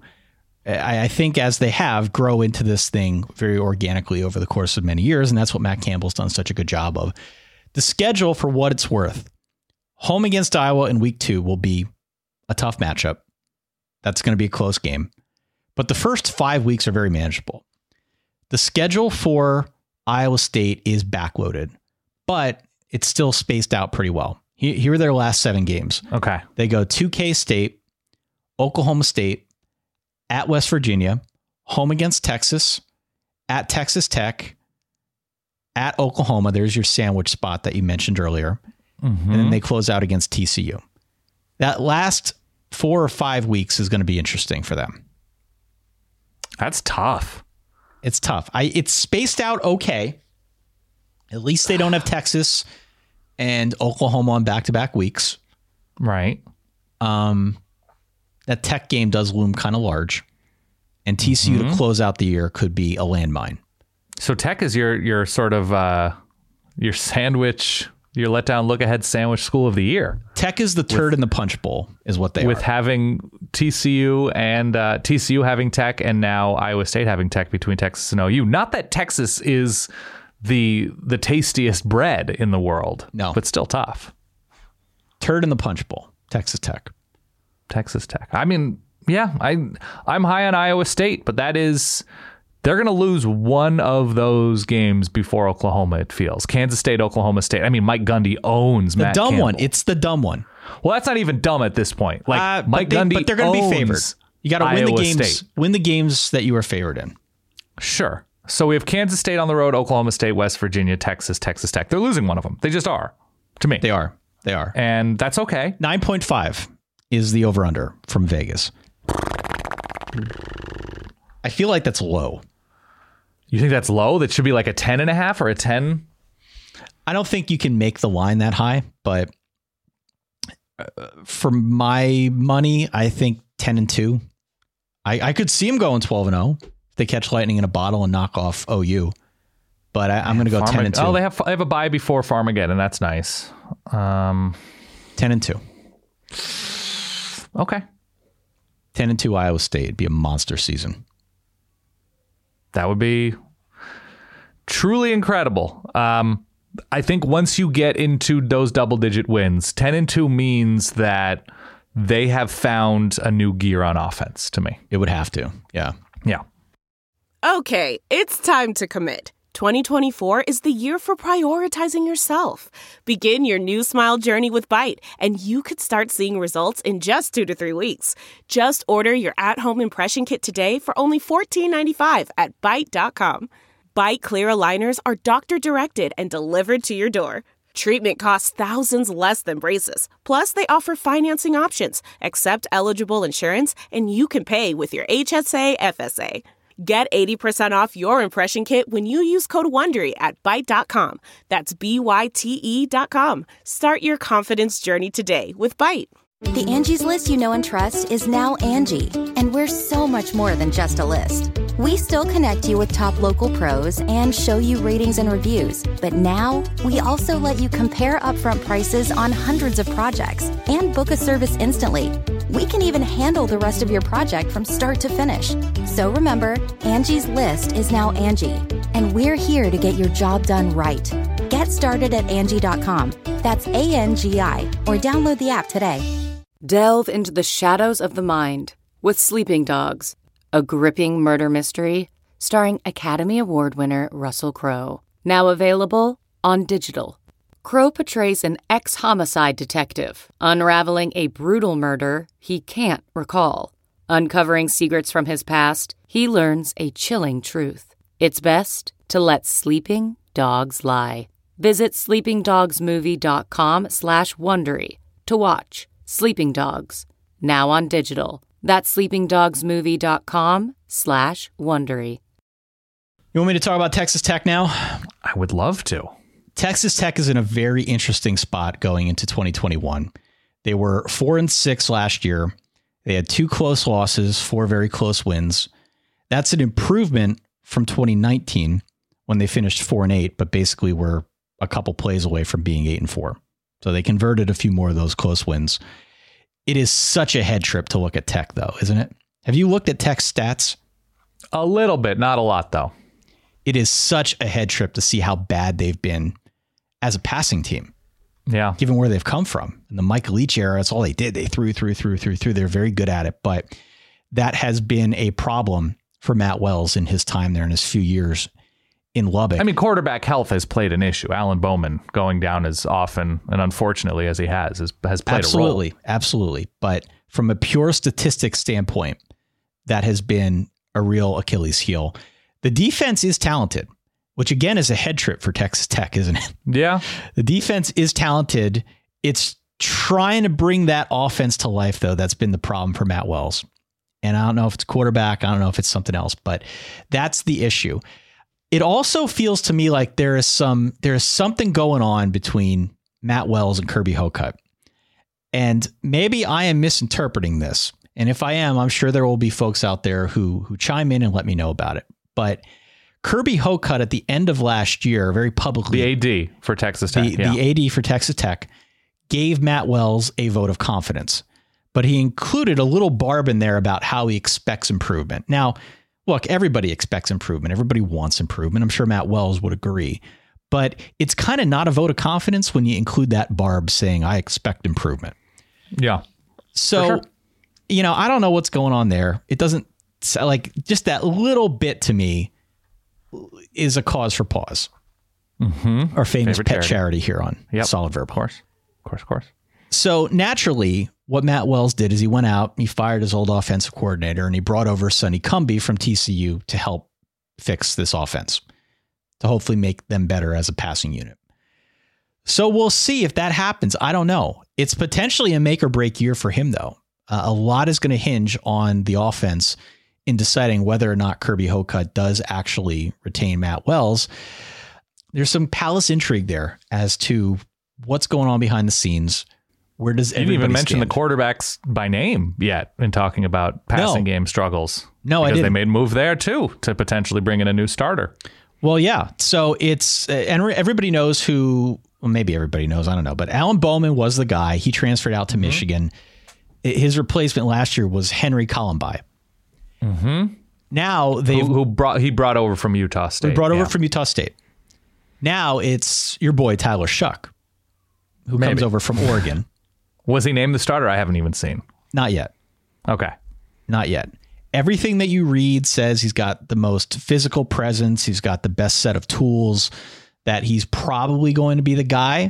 I think as they have grow into this thing very organically over the course of many years. And that's what Matt Campbell's done such a good job of. The schedule, for what it's worth, home against Iowa in week two will be a tough matchup. That's going to be a close game. But the first five weeks are very manageable. The schedule for Iowa State is backloaded, but it's still spaced out pretty well. Here are their last seven games. Okay. They go to K-State, Oklahoma State, at West Virginia, home against Texas, at Texas Tech, at Oklahoma. There's your sandwich spot that you mentioned earlier. Mm-hmm. And then they close out against T C U. That last four or five weeks is going to be interesting for them. That's tough. It's tough. I It's spaced out okay. At least they don't have Texas and Oklahoma on back-to-back weeks. Right. Um. That Tech game does loom kind of large, and T C U mm-hmm. to close out the year could be a landmine. So Tech is your your sort of uh, your sandwich, your letdown look ahead sandwich school of the year. Tech is the turd with, in the punch bowl, is what they with are. With having T C U and uh, T C U having Tech, and now Iowa State having Tech between Texas and O U. Not that Texas is the the tastiest bread in the world, no, but still tough. Turd in the punch bowl, Texas Tech. Texas Tech. I mean, yeah, I, I'm high on Iowa State, but that is, they're going to lose one of those games before Oklahoma, it feels. Kansas State, Oklahoma State. I mean, Mike Gundy owns the Matt dumb Campbell. one. It's the dumb one. Well, that's not even dumb at this point. Like uh, Mike but they, Gundy But they're going to be favored. You got to win the games. State. Win the games that you are favored in. Sure. So we have Kansas State on the road, Oklahoma State, West Virginia, Texas, Texas Tech. They're losing one of them. They just are, to me. They are. They are. And that's okay. nine point five. Is the over-under from Vegas. I feel like that's low. You think that's low? That should be like a ten and a half or a ten? I don't think you can make the line that high, but for my money, I think ten and two. I, I could see them going twelve and oh if they catch lightning in a bottle and knock off O U. But I, I'm going to go Farmag- ten and two. Oh, they have, they have a bye before Farmageddon. That's nice. Um, ten and two. Okay. ten and two Iowa State. It'd be a monster season. That would be truly incredible. Um, I think once you get into those double digit wins, ten and two means that they have found a new gear on offense to me. It would have to. Yeah. Yeah. Okay, it's time to commit. twenty twenty-four is the year for prioritizing yourself. Begin your new smile journey with Byte, and you could start seeing results in just two to three weeks. Just order your at-home impression kit today for only fourteen ninety-five at byte dot com. Byte clear aligners are doctor-directed and delivered to your door. Treatment costs thousands less than braces. Plus, they offer financing options, accept eligible insurance, and you can pay with your H S A F S A. Get eighty percent off your impression kit when you use code WONDERY at byte dot com. That's B Y T E dot com. Start your confidence journey today with Byte. The Angie's List you know and trust is now Angie, and we're so much more than just a list. We still connect you with top local pros and show you ratings and reviews, but now we also let you compare upfront prices on hundreds of projects and book a service instantly. We can even handle the rest of your project from start to finish. So remember, Angie's List is now Angie, and we're here to get your job done right. Get started at Angie dot com. That's A N G I, or download the app today. Delve into the shadows of the mind with Sleeping Dogs, a gripping murder mystery starring Academy Award winner Russell Crowe. Now available on digital. Crowe portrays an ex-homicide detective unraveling a brutal murder he can't recall. Uncovering secrets from his past, he learns a chilling truth. It's best to let sleeping dogs lie. Visit sleepingdogsmovie.com slash Wondery to watch Sleeping Dogs, now on digital. That's sleepingdogsmovie.com slash Wondery. You want me to talk about Texas Tech now? I would love to. Texas Tech is in a very interesting spot going into twenty twenty-one. They were four and six last year. They had two close losses, four very close wins. That's an improvement from twenty nineteen when they finished four and eight, but basically were a couple plays away from being eight and four. So they converted a few more of those close wins. It is such a head trip to look at Tech, though, isn't it? Have you looked at Tech's stats? A little bit, not a lot, though. It is such a head trip to see how bad they've been as a passing team. Yeah. Given where they've come from. In the Mike Leach era, that's all they did. They threw, threw, threw, threw, threw. They're very good at it. But that has been a problem for Matt Wells in his time there in his few years in Lubbock. I mean, quarterback health has played an issue. Alan Bowman going down as often and unfortunately as he has, has, has played absolutely, a role. Absolutely. But from a pure statistics standpoint, that has been a real Achilles heel. The defense is talented, which again is a head trip for Texas Tech, isn't it? Yeah. The defense is talented. It's trying to bring that offense to life, though. That's been the problem for Matt Wells. And I don't know if it's quarterback. I don't know if it's something else, but that's the issue. It also feels to me like there is some there is something going on between Matt Wells and Kirby Hocutt. And maybe I am misinterpreting this. And if I am, I'm sure there will be folks out there who who chime in and let me know about it. But Kirby Hocutt at the end of last year, very publicly, the A D for Texas Tech, the, yeah. the A D for Texas Tech, gave Matt Wells a vote of confidence. But he included a little barb in there about how he expects improvement. Now, look, everybody expects improvement. Everybody wants improvement. I'm sure Matt Wells would agree. But it's kind of not a vote of confidence when you include that barb saying, I expect improvement. Yeah. So, sure. you know, I don't know what's going on there. It doesn't like just that little bit to me is a cause for pause. Mm-hmm. Our famous Favorite pet charity. charity here on yep. Solid Verbal. Of course. Of course, of course. So naturally, what Matt Wells did is he went out, he fired his old offensive coordinator, and he brought over Sonny Cumbie from T C U to help fix this offense, to hopefully make them better as a passing unit. So we'll see if that happens. I don't know. It's potentially a make or break year for him, though. Uh, a lot is going to hinge on the offense in deciding whether or not Kirby Hocutt does actually retain Matt Wells. There's some palace intrigue there as to what's going on behind the scenes. Where does you didn't even mention stand? the quarterbacks by name yet in talking about passing no. game struggles? No, I because didn't. they made a move there too to potentially bring in a new starter. Well, yeah. So it's, uh, and everybody knows who, well, maybe everybody knows, I don't know, but Alan Bowman was the guy. He transferred out to mm-hmm. Michigan. His replacement last year was Henry Columbi. Mm-hmm. Now they who, who brought he brought over from Utah State. He brought over yeah. from Utah State. Now it's your boy Tyler Shuck, who Maybe. comes over from Oregon. Was he named the starter? I haven't even seen. Not yet. Okay. Not yet. Everything that you read says he's got the most physical presence. He's got the best set of tools, that he's probably going to be the guy,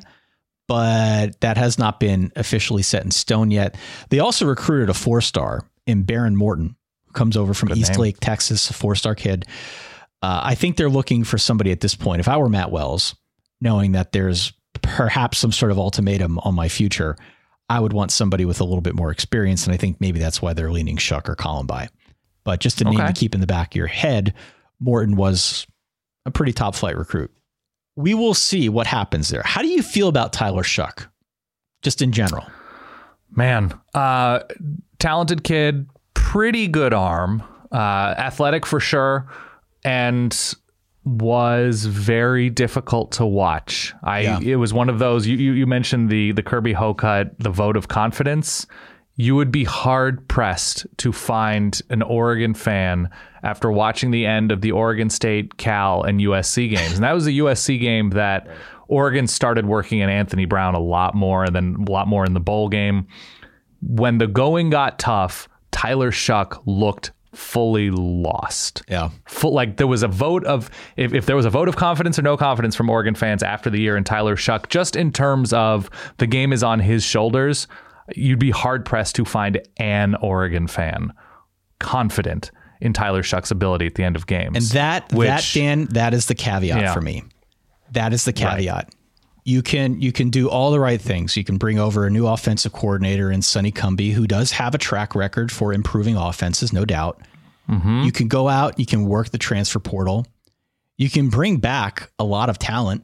but that has not been officially set in stone yet. They also recruited a four-star in Baron Morton, who comes over from Good East name. Lake, Texas, a four-star kid. Uh, I think they're looking for somebody at this point. If I were Matt Wells, knowing that there's perhaps some sort of ultimatum on my future, I would want somebody with a little bit more experience, and I think maybe that's why they're leaning Shuck or Columbi. But just a name Okay. to keep in the back of your head, Morton was a pretty top flight recruit. We will see what happens there. How do you feel about Tyler Shuck, just in general? Man, uh, talented kid, pretty good arm, uh, athletic for sure, and was very difficult to watch. I Yeah. It was one of those, you, you you mentioned the the Kirby Hocutt, the vote of confidence. You would be hard pressed to find an Oregon fan after watching the end of the Oregon State, Cal, and U S C games. And that was a U S C game that Oregon started working in Anthony Brown a lot more, and then a lot more in the bowl game. When the going got tough, Tyler Shuck looked fully lost. Yeah. Full, like there was a vote of, if, if there was a vote of confidence or no confidence from Oregon fans after the year in Tyler Shuck, just in terms of the game is on his shoulders, you'd be hard pressed to find an Oregon fan confident in Tyler Shuck's ability at the end of games. And that, which, that Dan, that is the caveat Yeah. for me. That is the caveat. Right. You can you can do all the right things. You can bring over a new offensive coordinator in Sonny Cumbie, who does have a track record for improving offenses, no doubt. Mm-hmm. You can go out, you can work the transfer portal. You can bring back a lot of talent,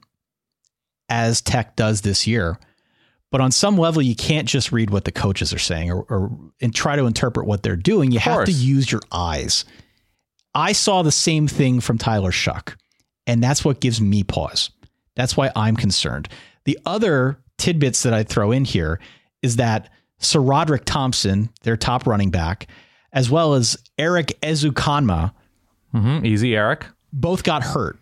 as Tech does this year. But on some level, you can't just read what the coaches are saying or, or and try to interpret what they're doing. You Of have course. to use your eyes. I saw the same thing from Tyler Shuck, and that's what gives me pause. That's why I'm concerned. The other tidbits that I'd throw in here is that Sir Roderick Thompson, their top running back, as well as Eric Ezukanma, mm-hmm. Easy Eric, both got hurt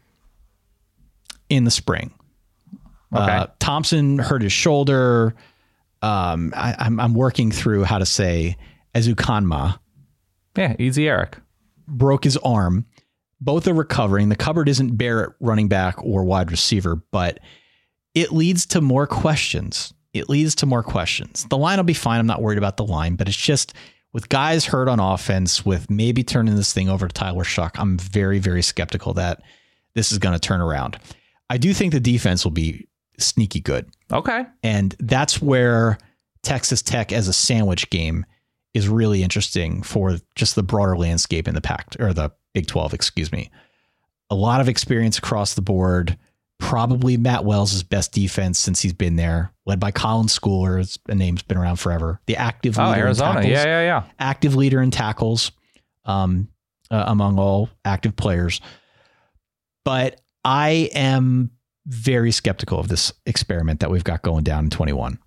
in the spring. Okay. Uh, Thompson hurt his shoulder. Um, I, I'm, I'm working through how to say Ezukanma. Yeah, Easy Eric. Broke his arm. Both are recovering. The cupboard isn't bare at running back or wide receiver, but it leads to more questions. It leads to more questions. The line will be fine. I'm not worried about the line, but it's just with guys hurt on offense, with maybe turning this thing over to Tyler Shuck, I'm very, very skeptical that this is going to turn around. I do think the defense will be sneaky good. Okay. And that's where Texas Tech as a sandwich game is really interesting for just the broader landscape in the Pac or the Big twelve, excuse me. A lot of experience across the board. Probably Matt Wells' best defense since he's been there, led by Colin Schooler. It's a name's been around forever. The active Oh, leader Arizona. in tackles. Yeah, yeah, yeah. Active leader in tackles um, uh, among all active players. But I am very skeptical of this experiment that we've got going down in twenty-one.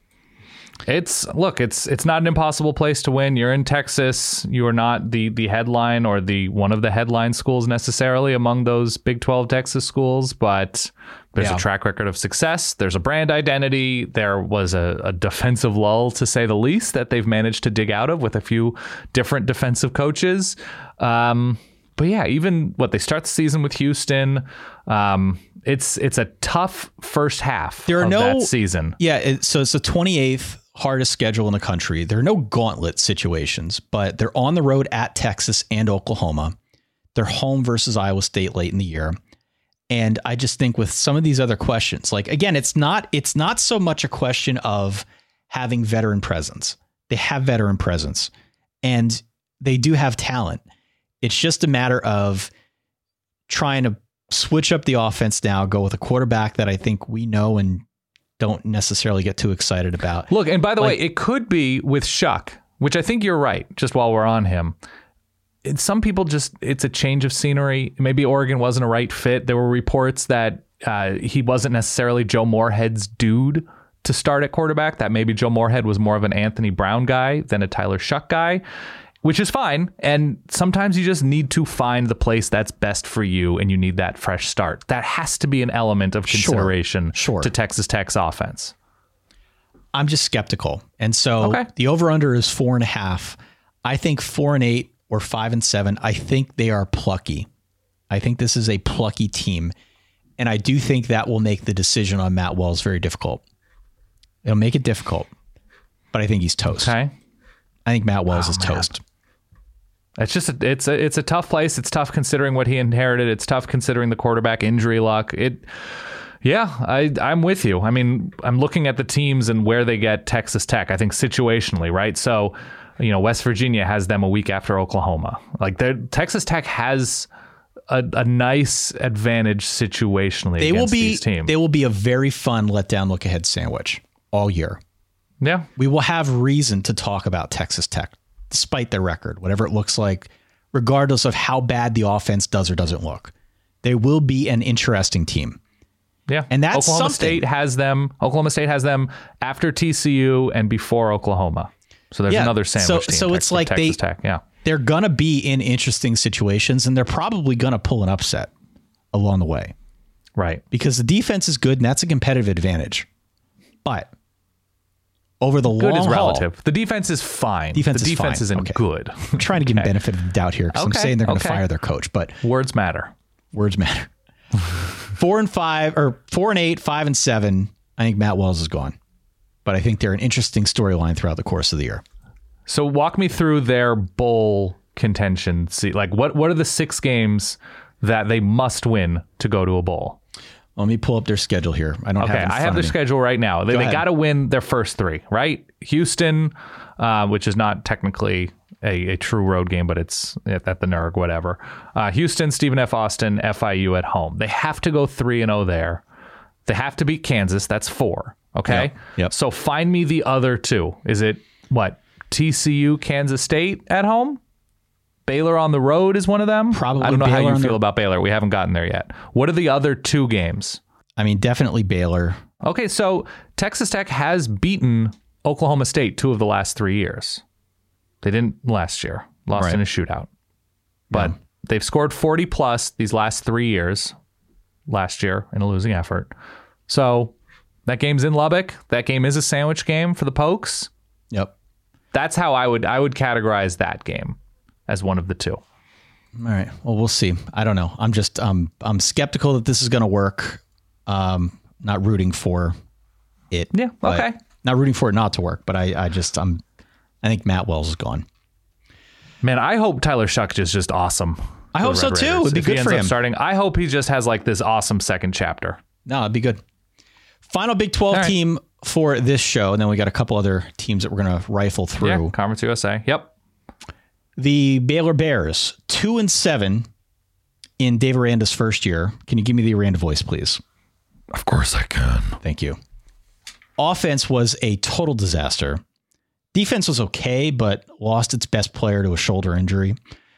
It's look, it's it's not an impossible place to win. You're in Texas. You are not the the headline or the one of the headline schools necessarily among those Big twelve Texas schools, but there's Yeah. a track record of success. There's a brand identity. There was a, a defensive lull, to say the least, that they've managed to dig out of with a few different defensive coaches. Um, but yeah, even what they start the season with Houston. Um, it's it's a tough first half There are of no that season. Yeah, it, so it's the twenty-eighth hardest schedule in the country. There are no gauntlet situations, but they're on the road at Texas and Oklahoma. They're home versus Iowa State late in the year. And I just think with some of these other questions, like, again, it's not it's not so much a question of having veteran presence. They have veteran presence and they do have talent. It's just a matter of trying to switch up the offense now, go with a quarterback that I think we know and don't necessarily get too excited about. Look, and by the Like- way, it could be with Shuck, which I think you're right, just while we're on him. It, some people just, it's a change of scenery. Maybe Oregon wasn't a right fit. There were reports that uh, he wasn't necessarily Joe Moorhead's dude to start at quarterback, that maybe Joe Moorhead was more of an Anthony Brown guy than a Tyler Shuck guy, which is fine. And sometimes you just need to find the place that's best for you, and you need that fresh start. That has to be an element of consideration Sure, sure. to Texas Tech's offense. I'm just skeptical. And so Okay. the over under is four and a half. I think four and eight or five and seven. I think they are plucky. I think this is a plucky team. And I do think that will make the decision on Matt Wells very difficult. It'll make it difficult, but I think he's toast. Okay. I think Matt Wells Oh, is man. toast. It's just a, it's a it's a tough place. It's tough considering what he inherited. It's tough considering the quarterback injury luck. It, yeah, I I'm with you. I mean, I'm looking at the teams and where they get Texas Tech. I think situationally, right? So, You know, West Virginia has them a week after Oklahoma. Like Texas Tech has a, a nice advantage situationally they against will be, these teams. They will be a very fun letdown look ahead sandwich all year. Yeah. We will have reason to talk about Texas Tech, despite their record, whatever it looks like, regardless of how bad the offense does or doesn't look. They will be an interesting team. Yeah. And that's Oklahoma something. State has them. Oklahoma State has them after T C U and before Oklahoma. So there's yeah. another sandwich so, team. So Texas, it's like Texas they, Tech. Yeah. They're going to be in interesting situations, and they're probably going to pull an upset along the way. Right. Because the defense is good, and that's a competitive advantage. But over the good long is haul, relative. The defense is fine. Defense the is defense fine. isn't Okay. good. I'm trying to give okay. them benefit of the doubt here because okay. I'm saying they're going to okay. fire their coach, but words matter. Words matter. Four and five, or four and eight, five and seven. I think Matt Wells is gone, but I think they're an interesting storyline throughout the course of the year. So walk me through their bowl contention. See, like what what are the six games that they must win to go to a bowl? Let me pull up their schedule here. I don't okay, have it in I front have of their me. schedule right now. They, Go they ahead. got to win their first three, right? Houston, uh, which is not technically a, a true road game, but it's at the N E R G, whatever. Uh, Houston, Stephen F. Austin, F I U at home. They have to go three and oh there. They have to beat Kansas. That's four. Okay. Yep. Yep. So find me the other two. Is it what? T C U, Kansas State at home? Baylor on the road is one of them? Probably I don't know Baylor how you on feel the- about Baylor. We haven't gotten there yet. What are the other two games? I mean, definitely Baylor. Okay, so Texas Tech has beaten Oklahoma State two of the last three years. They didn't last year. Lost Right. in a shootout. But Yeah. they've scored forty plus these last three years. Last year in a losing effort. So that game's in Lubbock. That game is a sandwich game for the Pokes. Yep. That's how I would I would categorize that game as one of the two. All right. Well, we'll see. I don't know. I'm just um I'm skeptical that this is going to work. Um, not rooting for it. Yeah. but- Okay. Not rooting for it not to work, but I I just I'm I think Matt Wells is gone. Man, I hope Tyler Shuck is just awesome. I for hope the so Red too. Raiders. It'd be If he good ends for up him. Starting, I hope he just has like this awesome second chapter. No, it'd be good. Final Big twelve All right. team for this show, and then we got a couple other teams that we're going to rifle through. Yeah, Conference U S A. Yep. The Baylor Bears, two and seven in Dave Aranda's first year. Can you give me the Aranda voice, please? Of course I can. Thank you. Offense was a total disaster. Defense was okay, but lost its best player to a shoulder injury.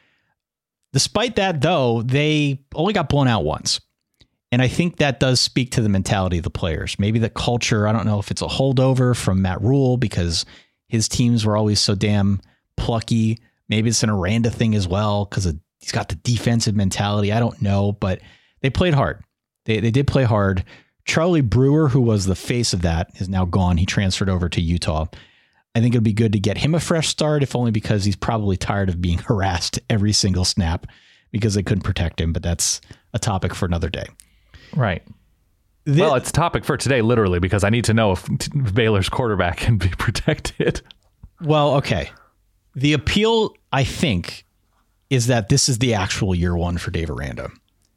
Despite that, though, they only got blown out once. And I think that does speak to the mentality of the players. Maybe the culture, I don't know if it's a holdover from Matt Rule because his teams were always so damn plucky. Maybe it's an Aranda thing as well because he's got the defensive mentality. I don't know, but they played hard. They they did play hard. Charlie Brewer, who was the face of that, is now gone. He transferred over to Utah. I think it'd be good to get him a fresh start, if only because he's probably tired of being harassed every single snap because they couldn't protect him. But that's a topic for another day. Right. The- well, it's a topic for today, literally, because I need to know if t- Baylor's quarterback can be protected. Well, okay. The appeal, I think, is that this is the actual year one for Dave Aranda.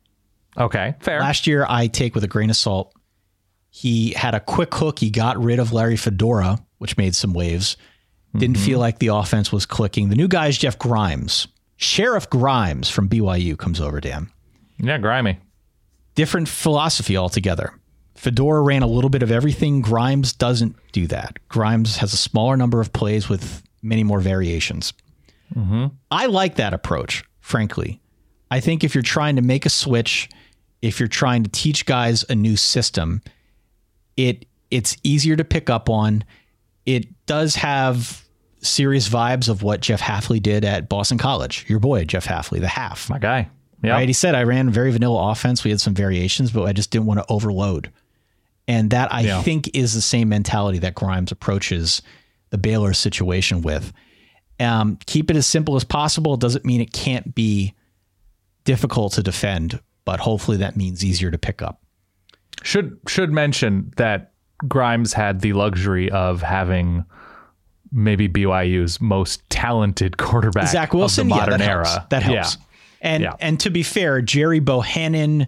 Okay, fair. Last year, I take with a grain of salt. He had a quick hook. He got rid of Larry Fedora, which made some waves. Didn't Mm-hmm. feel like the offense was clicking. The new guy is Jeff Grimes. Sheriff Grimes from B Y U comes over to him. Yeah, grimy. Different philosophy altogether. Fedora ran a little bit of everything. Grimes doesn't do that. Grimes has a smaller number of plays with many more variations. Mm-hmm. I like that approach, frankly. I think if you're trying to make a switch, if you're trying to teach guys a new system, it it's easier to pick up on. It does have serious vibes of what Jeff Hafley did at Boston College. Your boy, Jeff Hafley, the half. My guy. Yeah. Right? He said, I ran very vanilla offense. We had some variations, but I just didn't want to overload. And that, I Yeah. think, is the same mentality that Grimes approaches the Baylor situation with. Um, keep it as simple as possible. It doesn't mean it can't be difficult to defend, but hopefully that means easier to pick up. Should should mention that Grimes had the luxury of having maybe B Y U's most talented quarterback Zach Wilson, of the modern yeah, that era. helps. That helps. Yeah. And Yeah. and to be fair, Jerry Bohannon,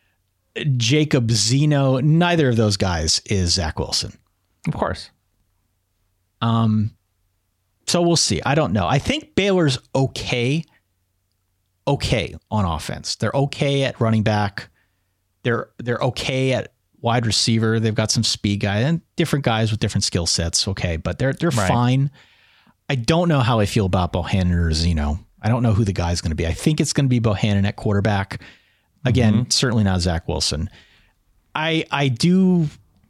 Jacob Zeno, neither of those guys is Zach Wilson. Of course. Um, So we'll see. I don't know. I think Baylor's okay. Okay on offense. They're okay at running back. They're they're okay at wide receiver. They've got some speed guys and different guys with different skill sets. Okay, but they're they're Right. fine. I don't know how I feel about Bohannon or Zeno. I don't know who the guy's going to be. I think it's going to be Bohannon at quarterback. Again, Mm-hmm. certainly not Zach Wilson. I I do.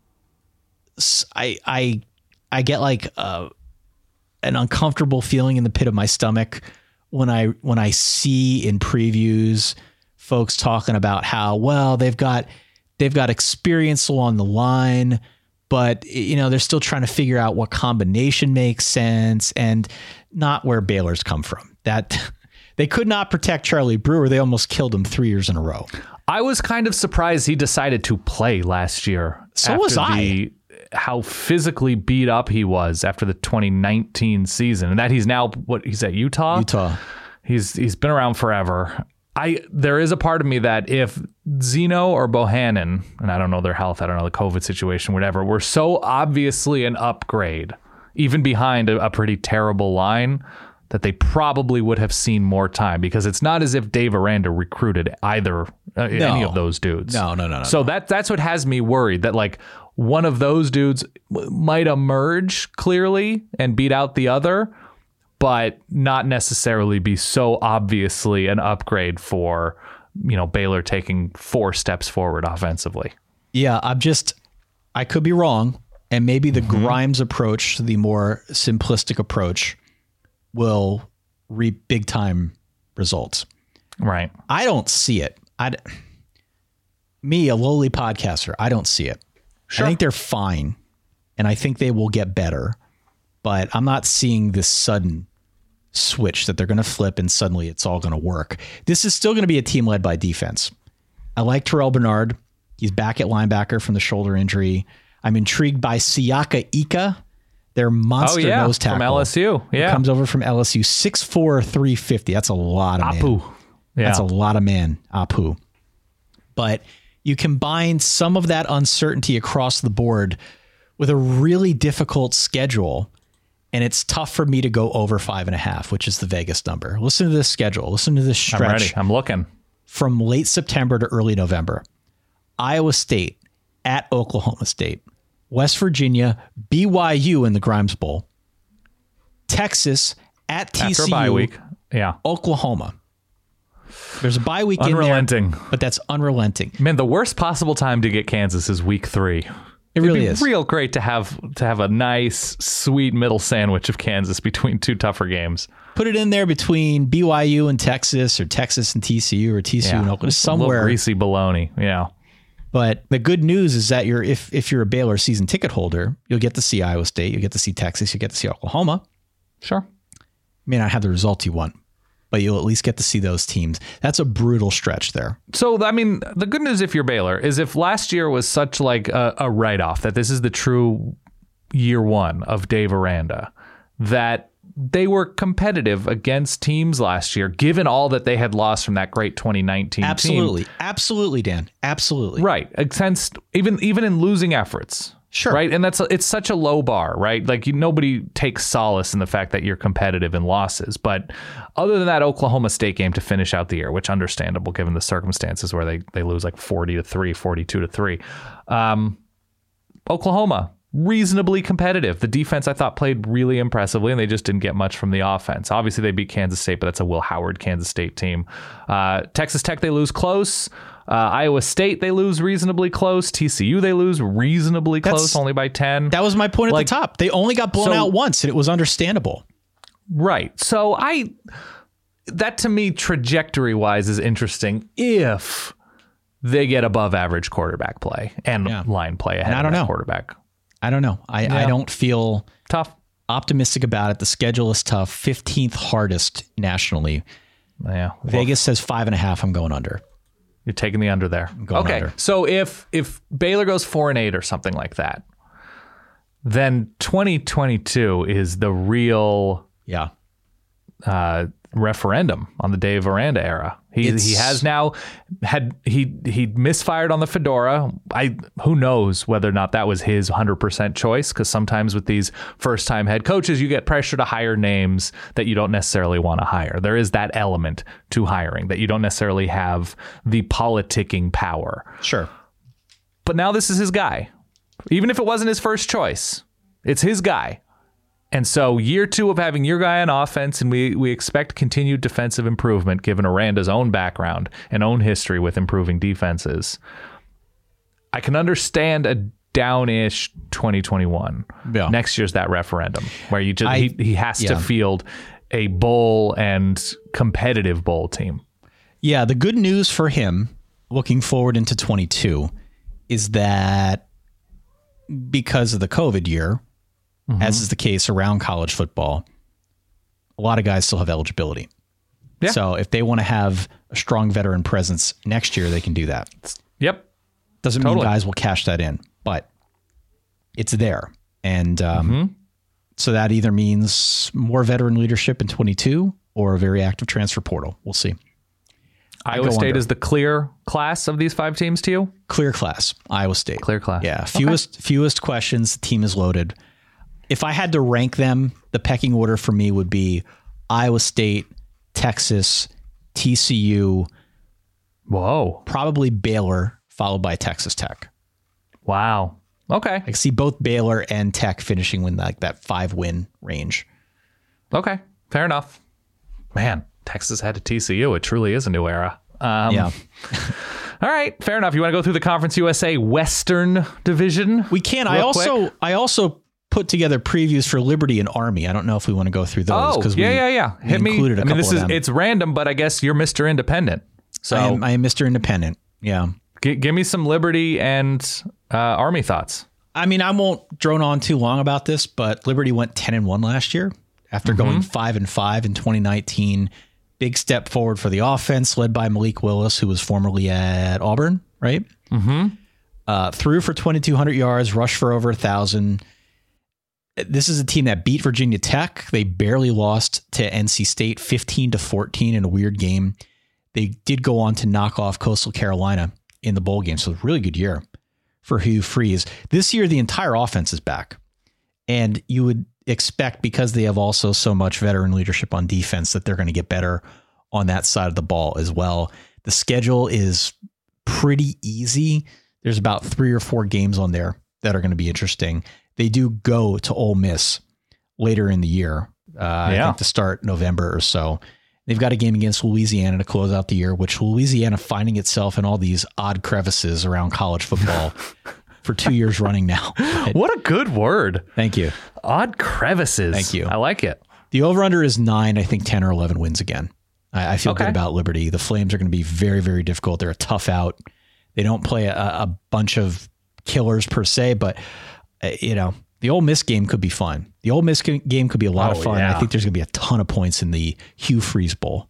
I I I get like uh, an uncomfortable feeling in the pit of my stomach when I when I see in previews folks talking about how well they've got they've got experience along the line, but you know they're still trying to figure out what combination makes sense and not where Baylor's come from. That they could not protect Charlie Brewer. They almost killed him three years in a row. I was kind of surprised he decided to play last year. So was I. The, how physically beat up he was after the twenty nineteen season, and that he's now what he's at Utah. Utah. He's he's been around forever. I there is a part of me that if Zeno or Bohannon, and I don't know their health, I don't know the COVID situation, whatever, were so obviously an upgrade, even behind a, a pretty terrible line, that they probably would have seen more time, because it's not as if Dave Aranda recruited either uh, No. any of those dudes. No, no, no, no. So that that's what has me worried, that like one of those dudes w- might emerge clearly and beat out the other, but not necessarily be so obviously an upgrade for, you know, Baylor taking four steps forward offensively. Yeah, I'm just, I could be wrong. And maybe the Mm-hmm. Grimes approach, the more simplistic approach, will reap big time results. Right. I don't see it. I, me, a lowly podcaster, I don't see it. Sure. I think they're fine. And I think they will get better. But I'm not seeing this sudden switch that they're going to flip and suddenly it's all going to work. This is still going to be a team led by defense. I like Terrell Bernard. He's back at linebacker from the shoulder injury. I'm intrigued by Siaka Ika, their monster oh, yeah, nose tackle. from L S U. Yeah. Who comes over from L S U. six foot four, three fifty. That's a lot of Apu. man. Yeah. That's a lot of man, Apu. But you combine some of that uncertainty across the board with a really difficult schedule, and it's tough for me to go over five and a half, which is the Vegas number. Listen to this schedule. Listen to this stretch. I'm ready. I'm looking. From late September to early November. Iowa State at Oklahoma State. West Virginia, B Y U in the Grimes Bowl. Texas at T C U. After a bye week. Yeah. Oklahoma. There's a bye week Unrelenting. in there, but that's unrelenting. Man, the worst possible time to get Kansas is week three. It really It'd be is. real great to have to have a nice, sweet middle sandwich of Kansas between two tougher games. Put it in there between B Y U and Texas, or Texas and T C U, or T C U Yeah. and Oklahoma, Just a little somewhere. greasy bologna. Yeah. But the good news is that you're if if you're a Baylor season ticket holder, you'll get to see Iowa State, you'll get to see Texas, you get to see Oklahoma. Sure. May not have the results you want, but you'll at least get to see those teams. That's a brutal stretch there. So, I mean, the good news if you're Baylor is if last year was such like a, a write-off, that this is the true year one of Dave Aranda, that they were competitive against teams last year, given all that they had lost from that great twenty nineteen Absolutely. team. Absolutely, Dan. Absolutely. Right. Since even even in losing efforts. Sure. Right. And that's it's such a low bar, right? Like you, nobody takes solace in the fact that you're competitive in losses. But other than that Oklahoma State game to finish out the year, which understandable given the circumstances where they, they lose like forty to three, forty-two to three. Um, Oklahoma, reasonably competitive. The defense I thought played really impressively, and they just didn't get much from the offense. Obviously, they beat Kansas State, but that's a Will Howard Kansas State team. Uh, Texas Tech, they lose close. Uh, Iowa State, they lose reasonably close. T C U, they lose reasonably That's- close, only by ten. That was my point at Like, the top. They only got blown so- out once, and it was understandable. Right. So I, that to me, trajectory wise is interesting if they get above average quarterback play and Yeah. line play ahead And I of don't that know. quarterback. I don't know. I, I Yeah. don't feel Tough. optimistic about it. The schedule is tough. fifteenth hardest nationally. Yeah. Well, Vegas says five and a half. I'm going under. you're taking the under there. going Okay. under. So if if Baylor goes four and eight or something like that, then twenty twenty-two is the real Yeah. uh, referendum on the Dave Aranda era. He It's- he has now had he he misfired on the Fedora. I who knows whether or not that was his one hundred percent choice, because sometimes with these first time head coaches you get pressure to hire names that you don't necessarily want to hire. There is that element to hiring that you don't necessarily have the politicking power. Sure. But now this is his guy. Even if it wasn't his first choice, it's his guy. And so year two of having your guy on offense, and we, we expect continued defensive improvement given Aranda's own background and own history with improving defenses. I can understand a down-ish twenty twenty-one. Yeah. Next year's that referendum where you just I- he, he has yeah. to field a bowl and competitive bowl team. Yeah, the good news for him looking forward into twenty-two is that because of the COVID year, Mm-hmm. as is the case around college football, a lot of guys still have eligibility. Yeah. So if they want to have a strong veteran presence next year, they can do that. Yep. Doesn't Totally. mean guys will cash that in, but it's there. And um, Mm-hmm. so that either means more veteran leadership in twenty-two or a very active transfer portal. We'll see. I Iowa go State under. is the clear class of these five teams to you? Clear class, Iowa State. Clear class. Yeah, fewest fewest questions. The team is loaded. If I had to rank them, the pecking order for me would be Iowa State, Texas, T C U. Whoa. Probably Baylor, followed by Texas Tech. Wow. Okay. I see both Baylor and Tech finishing in like that five win range. Okay. Fair enough. Man, Texas had to T C U. It truly is a new era. Um, Yeah. All right. Fair enough. You want to go through the Conference U S A Western Division? We can. I real also quick? I also put together previews for Liberty and Army. I don't know if we want to go through those. Oh, because yeah, we, yeah, yeah. we Hit me. included a I mean, couple this of is them. it's random, but I guess you're Mister Independent. So I am, I am Mister Independent. Yeah. G- give me some Liberty and uh, Army thoughts. I mean, I won't drone on too long about this, but Liberty went ten and one last year after Mm-hmm. going five and five in twenty nineteen. Big step forward for the offense, led by Malik Willis, who was formerly at Auburn, right? Mm-hmm. Uh, threw for twenty-two hundred yards, rushed for over a thousand. This is a team that beat Virginia Tech. They barely lost to N C State fifteen to fourteen in a weird game. They did go on to knock off Coastal Carolina in the bowl game. So a really good year for Hugh Freeze. This year, the entire offense is back. And you would expect, because they have also so much veteran leadership on defense, that they're going to get better on that side of the ball as well. The schedule is pretty easy. There's about three or four games on there that are going to be interesting. They do go to Ole Miss later in the year. Uh, I Yeah. think to start November or so. They've got a game against Louisiana to close out the year, which Louisiana finding itself in all these odd crevices around college football for two years running now. But What a good word. thank you. Odd crevices. Thank you. I like it. The over-under is nine, I think ten or eleven wins again. I, I feel Okay. good about Liberty. The Flames are going to be very, very difficult. They're a tough out. They don't play a, a bunch of killers per se, but uh, you know, the Ole Miss game could be fun. The Ole Miss ga- game could be a lot Oh, of fun. yeah. I think there's going to be a ton of points in the Hugh Freeze Bowl.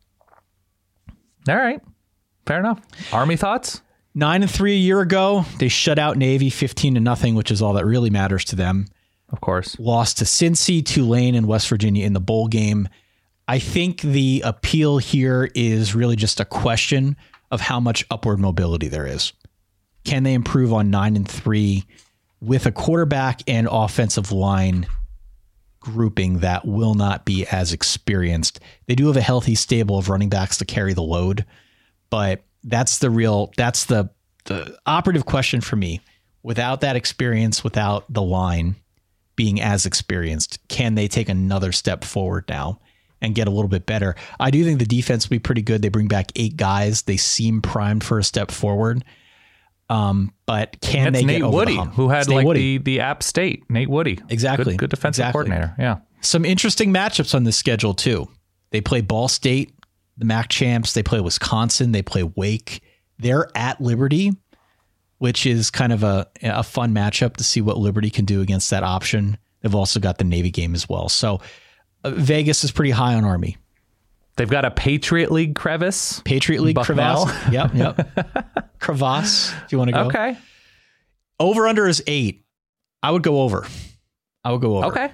All right. Fair enough. Army thoughts? Nine and three a year ago, they shut out Navy fifteen to nothing, which is all that really matters to them. Of course. Lost to Cincy, Tulane, and West Virginia in the bowl game. I think the appeal here is really just a question of how much upward mobility there is. Can they improve on nine and three with a quarterback and offensive line grouping that will not be as experienced? They do have a healthy stable of running backs to carry the load, but that's the real, that's the, the operative question for me. Without that experience, without the line being as experienced, can they take another step forward now and get a little bit better? I do think the defense will be pretty good. They bring back eight guys. They seem primed for a step forward. Um, but can That's they Nate get over Woody, the hump? who had It's Nate like Woody. the, the App State. Nate Woody. Exactly. Good, good defensive Exactly. coordinator. Yeah. Some interesting matchups on this schedule too. They play Ball State, the M A C champs. They play Wisconsin. They play Wake. They're at Liberty, which is kind of a, a fun matchup to see what Liberty can do against that option. They've also got the Navy game as well. So uh, Vegas is pretty high on Army. They've got a Patriot League crevice. Patriot League Bucknell. crevasse. Yep, yep. Crevasse, if you want to go. Okay. Over under is eight. I would go over. I would go over. Okay.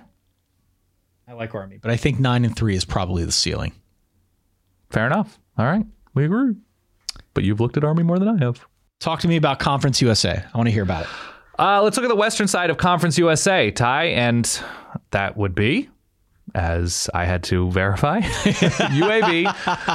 I like Army, but I think nine and three is probably the ceiling. Fair enough. All right. We agree. But you've looked at Army more than I have. Talk to me about Conference U S A. I want to hear about it. Uh, let's look at the western side of Conference U S A, Ty, and that would be, as I had to verify, U A B.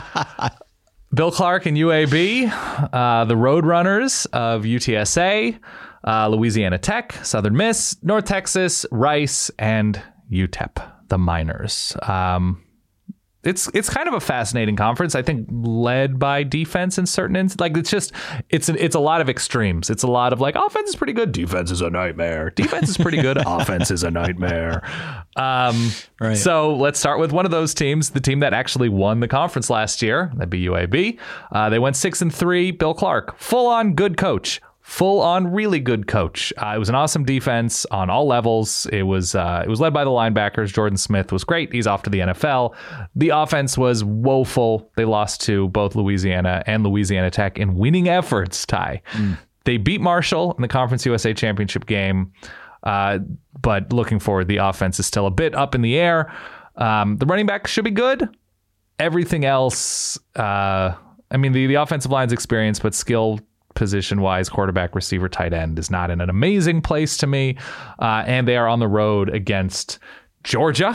Bill Clark and U A B, uh, the Roadrunners of U T S A, uh, Louisiana Tech, Southern Miss, North Texas, Rice, and U T E P, the Miners. Um, it's it's kind of a fascinating conference, I think, led by defense in certain instances. Like, it's just, it's an, it's a lot of extremes. It's a lot of like, offense is pretty good, defense is a nightmare. Defense is pretty good, offense is a nightmare. Um, right. So let's start with one of those teams, the team that actually won the conference last year. That'd be U A B. Uh, they went six and three. Bill Clark, full on good coach. Full on really good coach. Uh, it was an awesome defense on all levels. It was uh, it was led by the linebackers. Jordan Smith was great. He's off to the N F L. The offense was woeful. They lost to both Louisiana and Louisiana Tech in winning efforts, Ty. Mm. They beat Marshall in the Conference U S A Championship game. Uh, but looking forward, the offense is still a bit up in the air. Um, the running back should be good. Everything else, uh, I mean, the, the offensive line's experience, but skill position-wise, quarterback, receiver, tight end is not in an amazing place to me. Uh, and they are on the road against Georgia,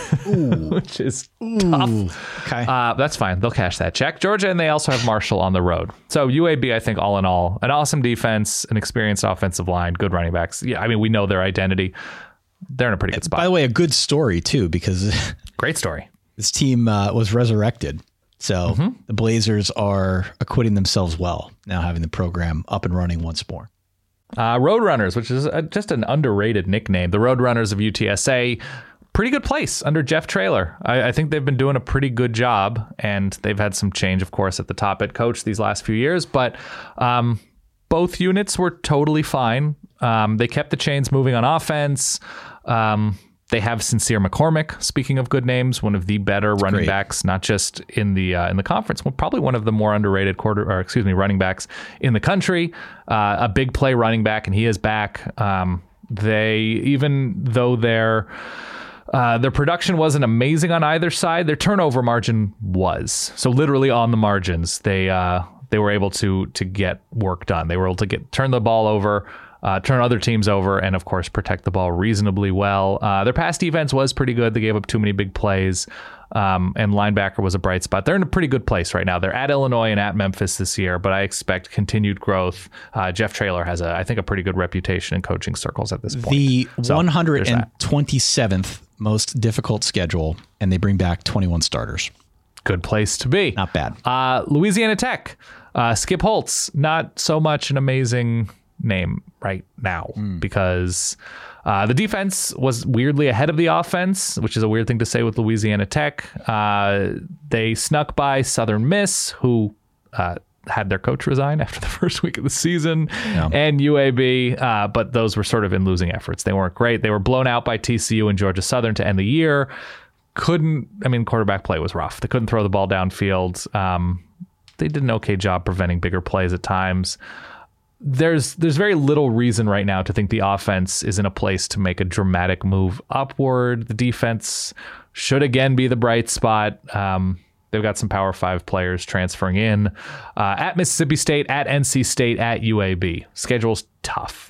which is Ooh. tough. Okay. Uh, that's fine. They'll cash that check. Georgia, and they also have Marshall on the road. So U A B, I think, all in all, an awesome defense, an experienced offensive line, good running backs. Yeah, I mean, we know their identity. They're in a pretty good spot. By the way, a good story, too, because... Great story. This team uh, was resurrected. So mm-hmm. the Blazers are acquitting themselves well, now having the program up and running once more. Uh, Roadrunners, which is a, just an underrated nickname. The Roadrunners of U T S A, pretty good place under Jeff Traylor. I, I think they've been doing a pretty good job, and they've had some change, of course, at the top at coach these last few years. But um, both units were totally fine. Um, they kept the chains moving on offense. Um They have Sincere McCormick, speaking of good names, one of the better That's running great. backs, not just in the uh, in the conference, well, probably one of the more underrated quarter, or excuse me, running backs in the country. Uh, a big play running back, and he is back. Um, they, even though their uh, their production wasn't amazing on either side, their turnover margin was. So literally on the margins, they uh, they were able to to get work done. They were able to get turn the ball over. Uh, turn other teams over, and of course protect the ball reasonably well. Uh, their pass defense was pretty good. They gave up too many big plays, um, and linebacker was a bright spot. They're in a pretty good place right now. They're at Illinois and at Memphis this year, but I expect continued growth. Uh, Jeff Traylor has, a, I think, a pretty good reputation in coaching circles at this point. The so, one hundred twenty-seventh most difficult schedule, and they bring back twenty-one starters. Good place to be. Not bad. Uh, Louisiana Tech, uh, Skip Holtz, not so much an amazing name right now mm. because uh, the defense was weirdly ahead of the offense, which is a weird thing to say with Louisiana Tech. Uh, they snuck by Southern Miss, who uh, had their coach resign after the first week of the season, yeah. and U A B, uh, but those were sort of in losing efforts. They weren't great. They were blown out by T C U and Georgia Southern to end the year. Couldn't, I mean, quarterback play was rough. They couldn't throw the ball downfield. Um, they did an okay job preventing bigger plays at times. There's there's very little reason right now to think the offense is in a place to make a dramatic move upward. The defense should again be the bright spot. Um, they've got some Power Five players transferring in uh, at Mississippi State, at N C State, at U A B. Schedule's tough.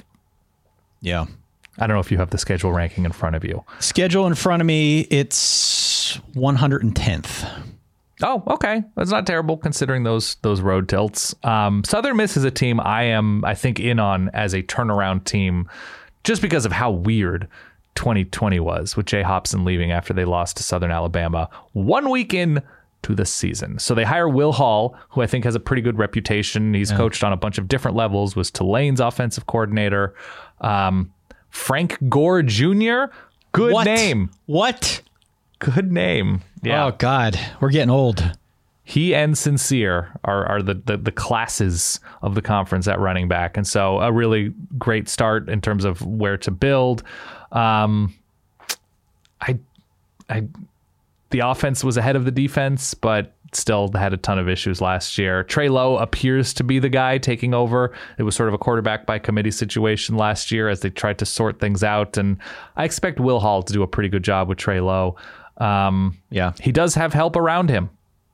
Yeah. I don't know if you have the schedule ranking in front of you. Schedule in front of me, it's one hundred tenth. Oh, okay. That's not terrible considering those those road tilts. Um, Southern Miss is a team I am, I think, in on as a turnaround team just because of how weird twenty twenty was with Jay Hopson leaving after they lost to Southern Alabama one week in to the season. So they hire Will Hall, who I think has a pretty good reputation. He's yeah. coached on a bunch of different levels, was Tulane's offensive coordinator. Um, Frank Gore Junior Good what? name. What? Good name. Yeah. Oh, God. We're getting old. He and Sincere are, are the, the, the classes of the conference at running back. And so a really great start in terms of where to build. Um, I, I, the offense was ahead of the defense, but still had a ton of issues last year. Trey Lowe appears to be the guy taking over. It was sort of a quarterback by committee situation last year as they tried to sort things out. And I expect Will Hall to do a pretty good job with Trey Lowe. Um, yeah, he does have help around him.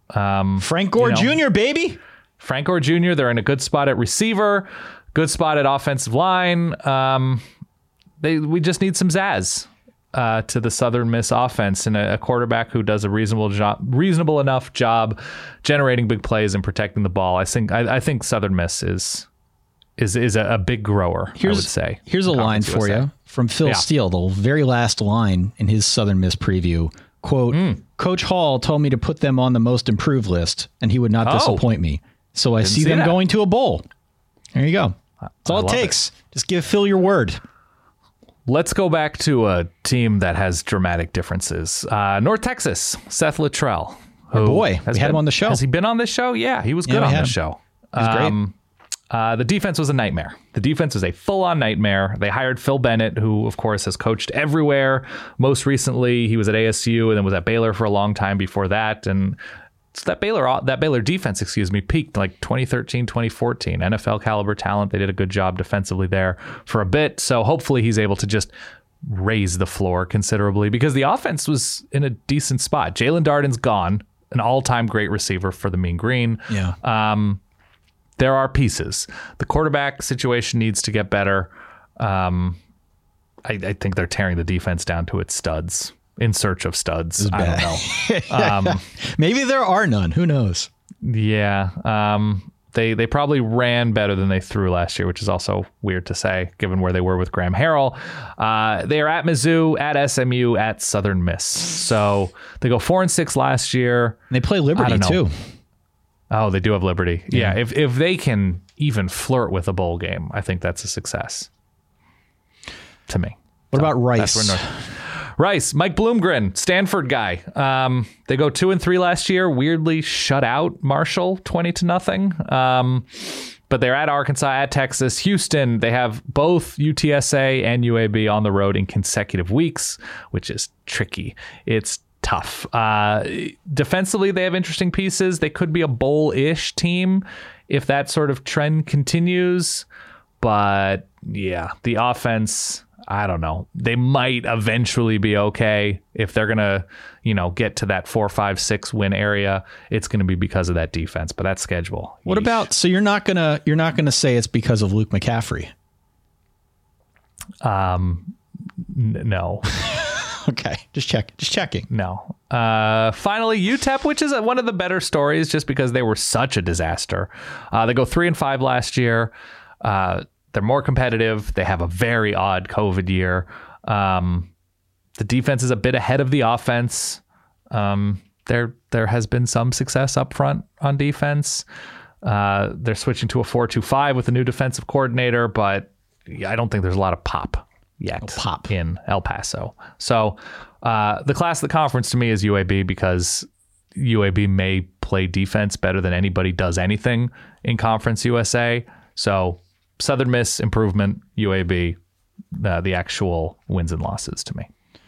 Um, Frank Gore you know, Junior, baby. Frank Gore Junior They're in a good spot at receiver, good spot at offensive line. Um, they we just need some zazz uh, to the Southern Miss offense and a, a quarterback who does a reasonable job, reasonable enough job generating big plays and protecting the ball. I think I, I think Southern Miss is is is a, a big grower. Here's, I would say. Here's a line for U S A. You from Phil yeah. Steele, the very last line in his Southern Miss preview. Quote: mm. Coach Hall told me to put them on the most improved list, and he would not oh. disappoint me. So I see, see them that. going to a bowl. There you go. That's all it takes. It. Just give Phil your word. Let's go back to a team that has dramatic differences. Uh, North Texas, Seth Luttrell. Our boy. We had been, him on the show. Has he been on this show? Yeah, he was good yeah, on this him. show. He was um, great. Uh, the defense was a nightmare. The defense was a full-on nightmare. They hired Phil Bennett, who, of course, has coached everywhere. Most recently, he was at A S U and then was at Baylor for a long time before that. And so that Baylor that Baylor defense, excuse me, peaked like twenty thirteen, twenty fourteen. N F L caliber talent. They did a good job defensively there for a bit. So hopefully he's able to just raise the floor considerably because the offense was in a decent spot. Jalen Darden's gone, an all-time great receiver for the Mean Green. Yeah. Um, there are pieces. The quarterback situation needs to get better. Um, I, I think they're tearing the defense down to its studs. In search of studs. I don't know. Um, Maybe there are none. Who knows? Yeah. Um, they they probably ran better than they threw last year, which is also weird to say, given where they were with Graham Harrell. Uh, they are at Mizzou, at S M U, at Southern Miss. So they go four and six last year. And they play Liberty, too. Oh, they do have Liberty. Yeah. yeah. If, if they can even flirt with a bowl game, I think that's a success to me. What so about Rice? That's where North- Rice, Mike Bloomgren, Stanford guy. Um, they go two and three last year. Weirdly shut out Marshall twenty to nothing. Um, but they're at Arkansas, at Texas, Houston. They have both U T S A and U A B on the road in consecutive weeks, which is tricky. It's tough. Uh, defensively, they have interesting pieces. They could be a bowl-ish team if that sort of trend continues. But yeah, the offense, I don't know. They might eventually be okay if they're going to, you know, get to that four, five, six win area. It's going to be because of that defense, but that schedule. What yeesh. about, so you're not going to, you're not going to say it's because of Luke McCaffrey? Um, n- no. Okay. Just check, just checking. No. Uh, finally, U T E P, which is one of the better stories just because they were such a disaster. Uh, they go three and five last year. Uh, They're more competitive. They have a very odd COVID year. Um, the defense is a bit ahead of the offense. Um, there there has been some success up front on defense. Uh, they're switching to a four two five with a new defensive coordinator, but I don't think there's a lot of pop yet no pop. in El Paso. So uh, the class of the conference to me is U A B because U A B may play defense better than anybody does anything in Conference U S A. So Southern Miss, improvement, U A B, uh, the actual wins and losses to me.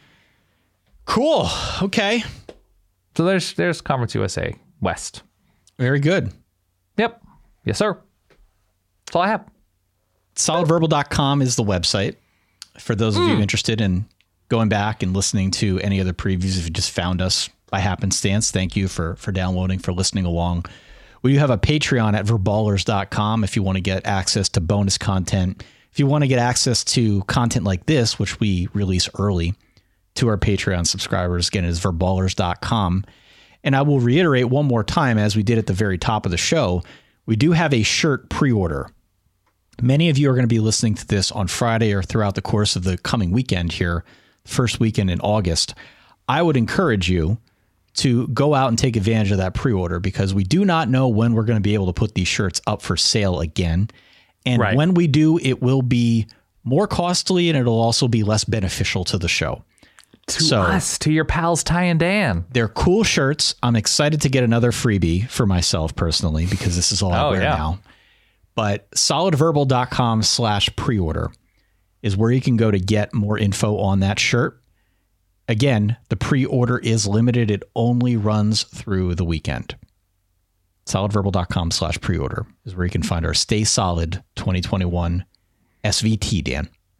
Cool. Okay. So there's there's Conference U S A West. Very good. Yep. Yes, sir. That's all I have. solid verbal dot com is the website. For those of mm. you interested in going back and listening to any other previews, if you just found us by happenstance, thank you for, for downloading, for listening along. We do have a Patreon at verballers dot com if you want to get access to bonus content. If you want to get access to content like this, which we release early to our Patreon subscribers, again, it is verballers dot com. And I will reiterate one more time, as we did at the very top of the show, we do have a shirt pre-order. Many of you are going to be listening to this on Friday or throughout the course of the coming weekend here, first weekend in August. I would encourage you to go out and take advantage of that pre-order because we do not know when we're going to be able to put these shirts up for sale again. And right. when we do, it will be more costly and it'll also be less beneficial to the show. To so, us, to your pals Ty and Dan. They're cool shirts. I'm excited to get another freebie for myself personally because this is all I oh, wear yeah. now. But solid verbal dot com slash pre-order is where you can go to get more info on that shirt. Again, the pre-order is limited. It only runs through the weekend. solid verbal dot com slash pre-order is where you can find our Stay Solid twenty twenty-one S V T, Dan.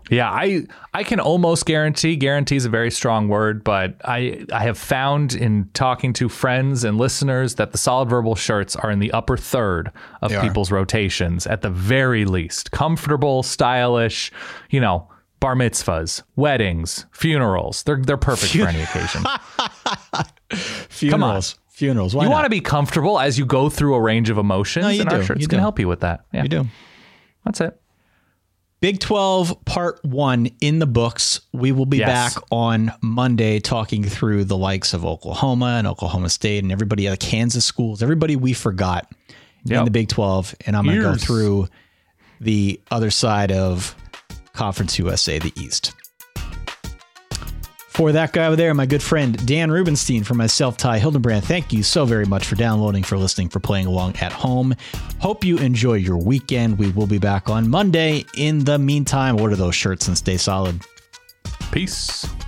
Yeah, I I can almost guarantee, guarantee is a very strong word, but I, I have found in talking to friends and listeners that the Solid Verbal shirts are in the upper third of They people's rotations at the very least. Comfortable, stylish, you know, bar mitzvahs, weddings, funerals. They're they're perfect for any occasion. Funerals. Come on. Funerals. Why you not? want to be comfortable as you go through a range of emotions, No, you and do. our shirts You can do. help you with that. Yeah. You do. That's it. Big twelve part one in the books. We will be Yes. back on Monday talking through the likes of Oklahoma and Oklahoma State and everybody, the Kansas schools, everybody we forgot in Yep. the Big twelve. And I'm going to go Years. through the other side of Conference U S A, the East. For that guy over there, my good friend Dan Rubenstein, for myself, Ty Hildenbrand, thank you so very much for downloading, for listening, for playing along at home. Hope you enjoy your weekend. We will be back on Monday. In the meantime, order those shirts and stay solid. Peace.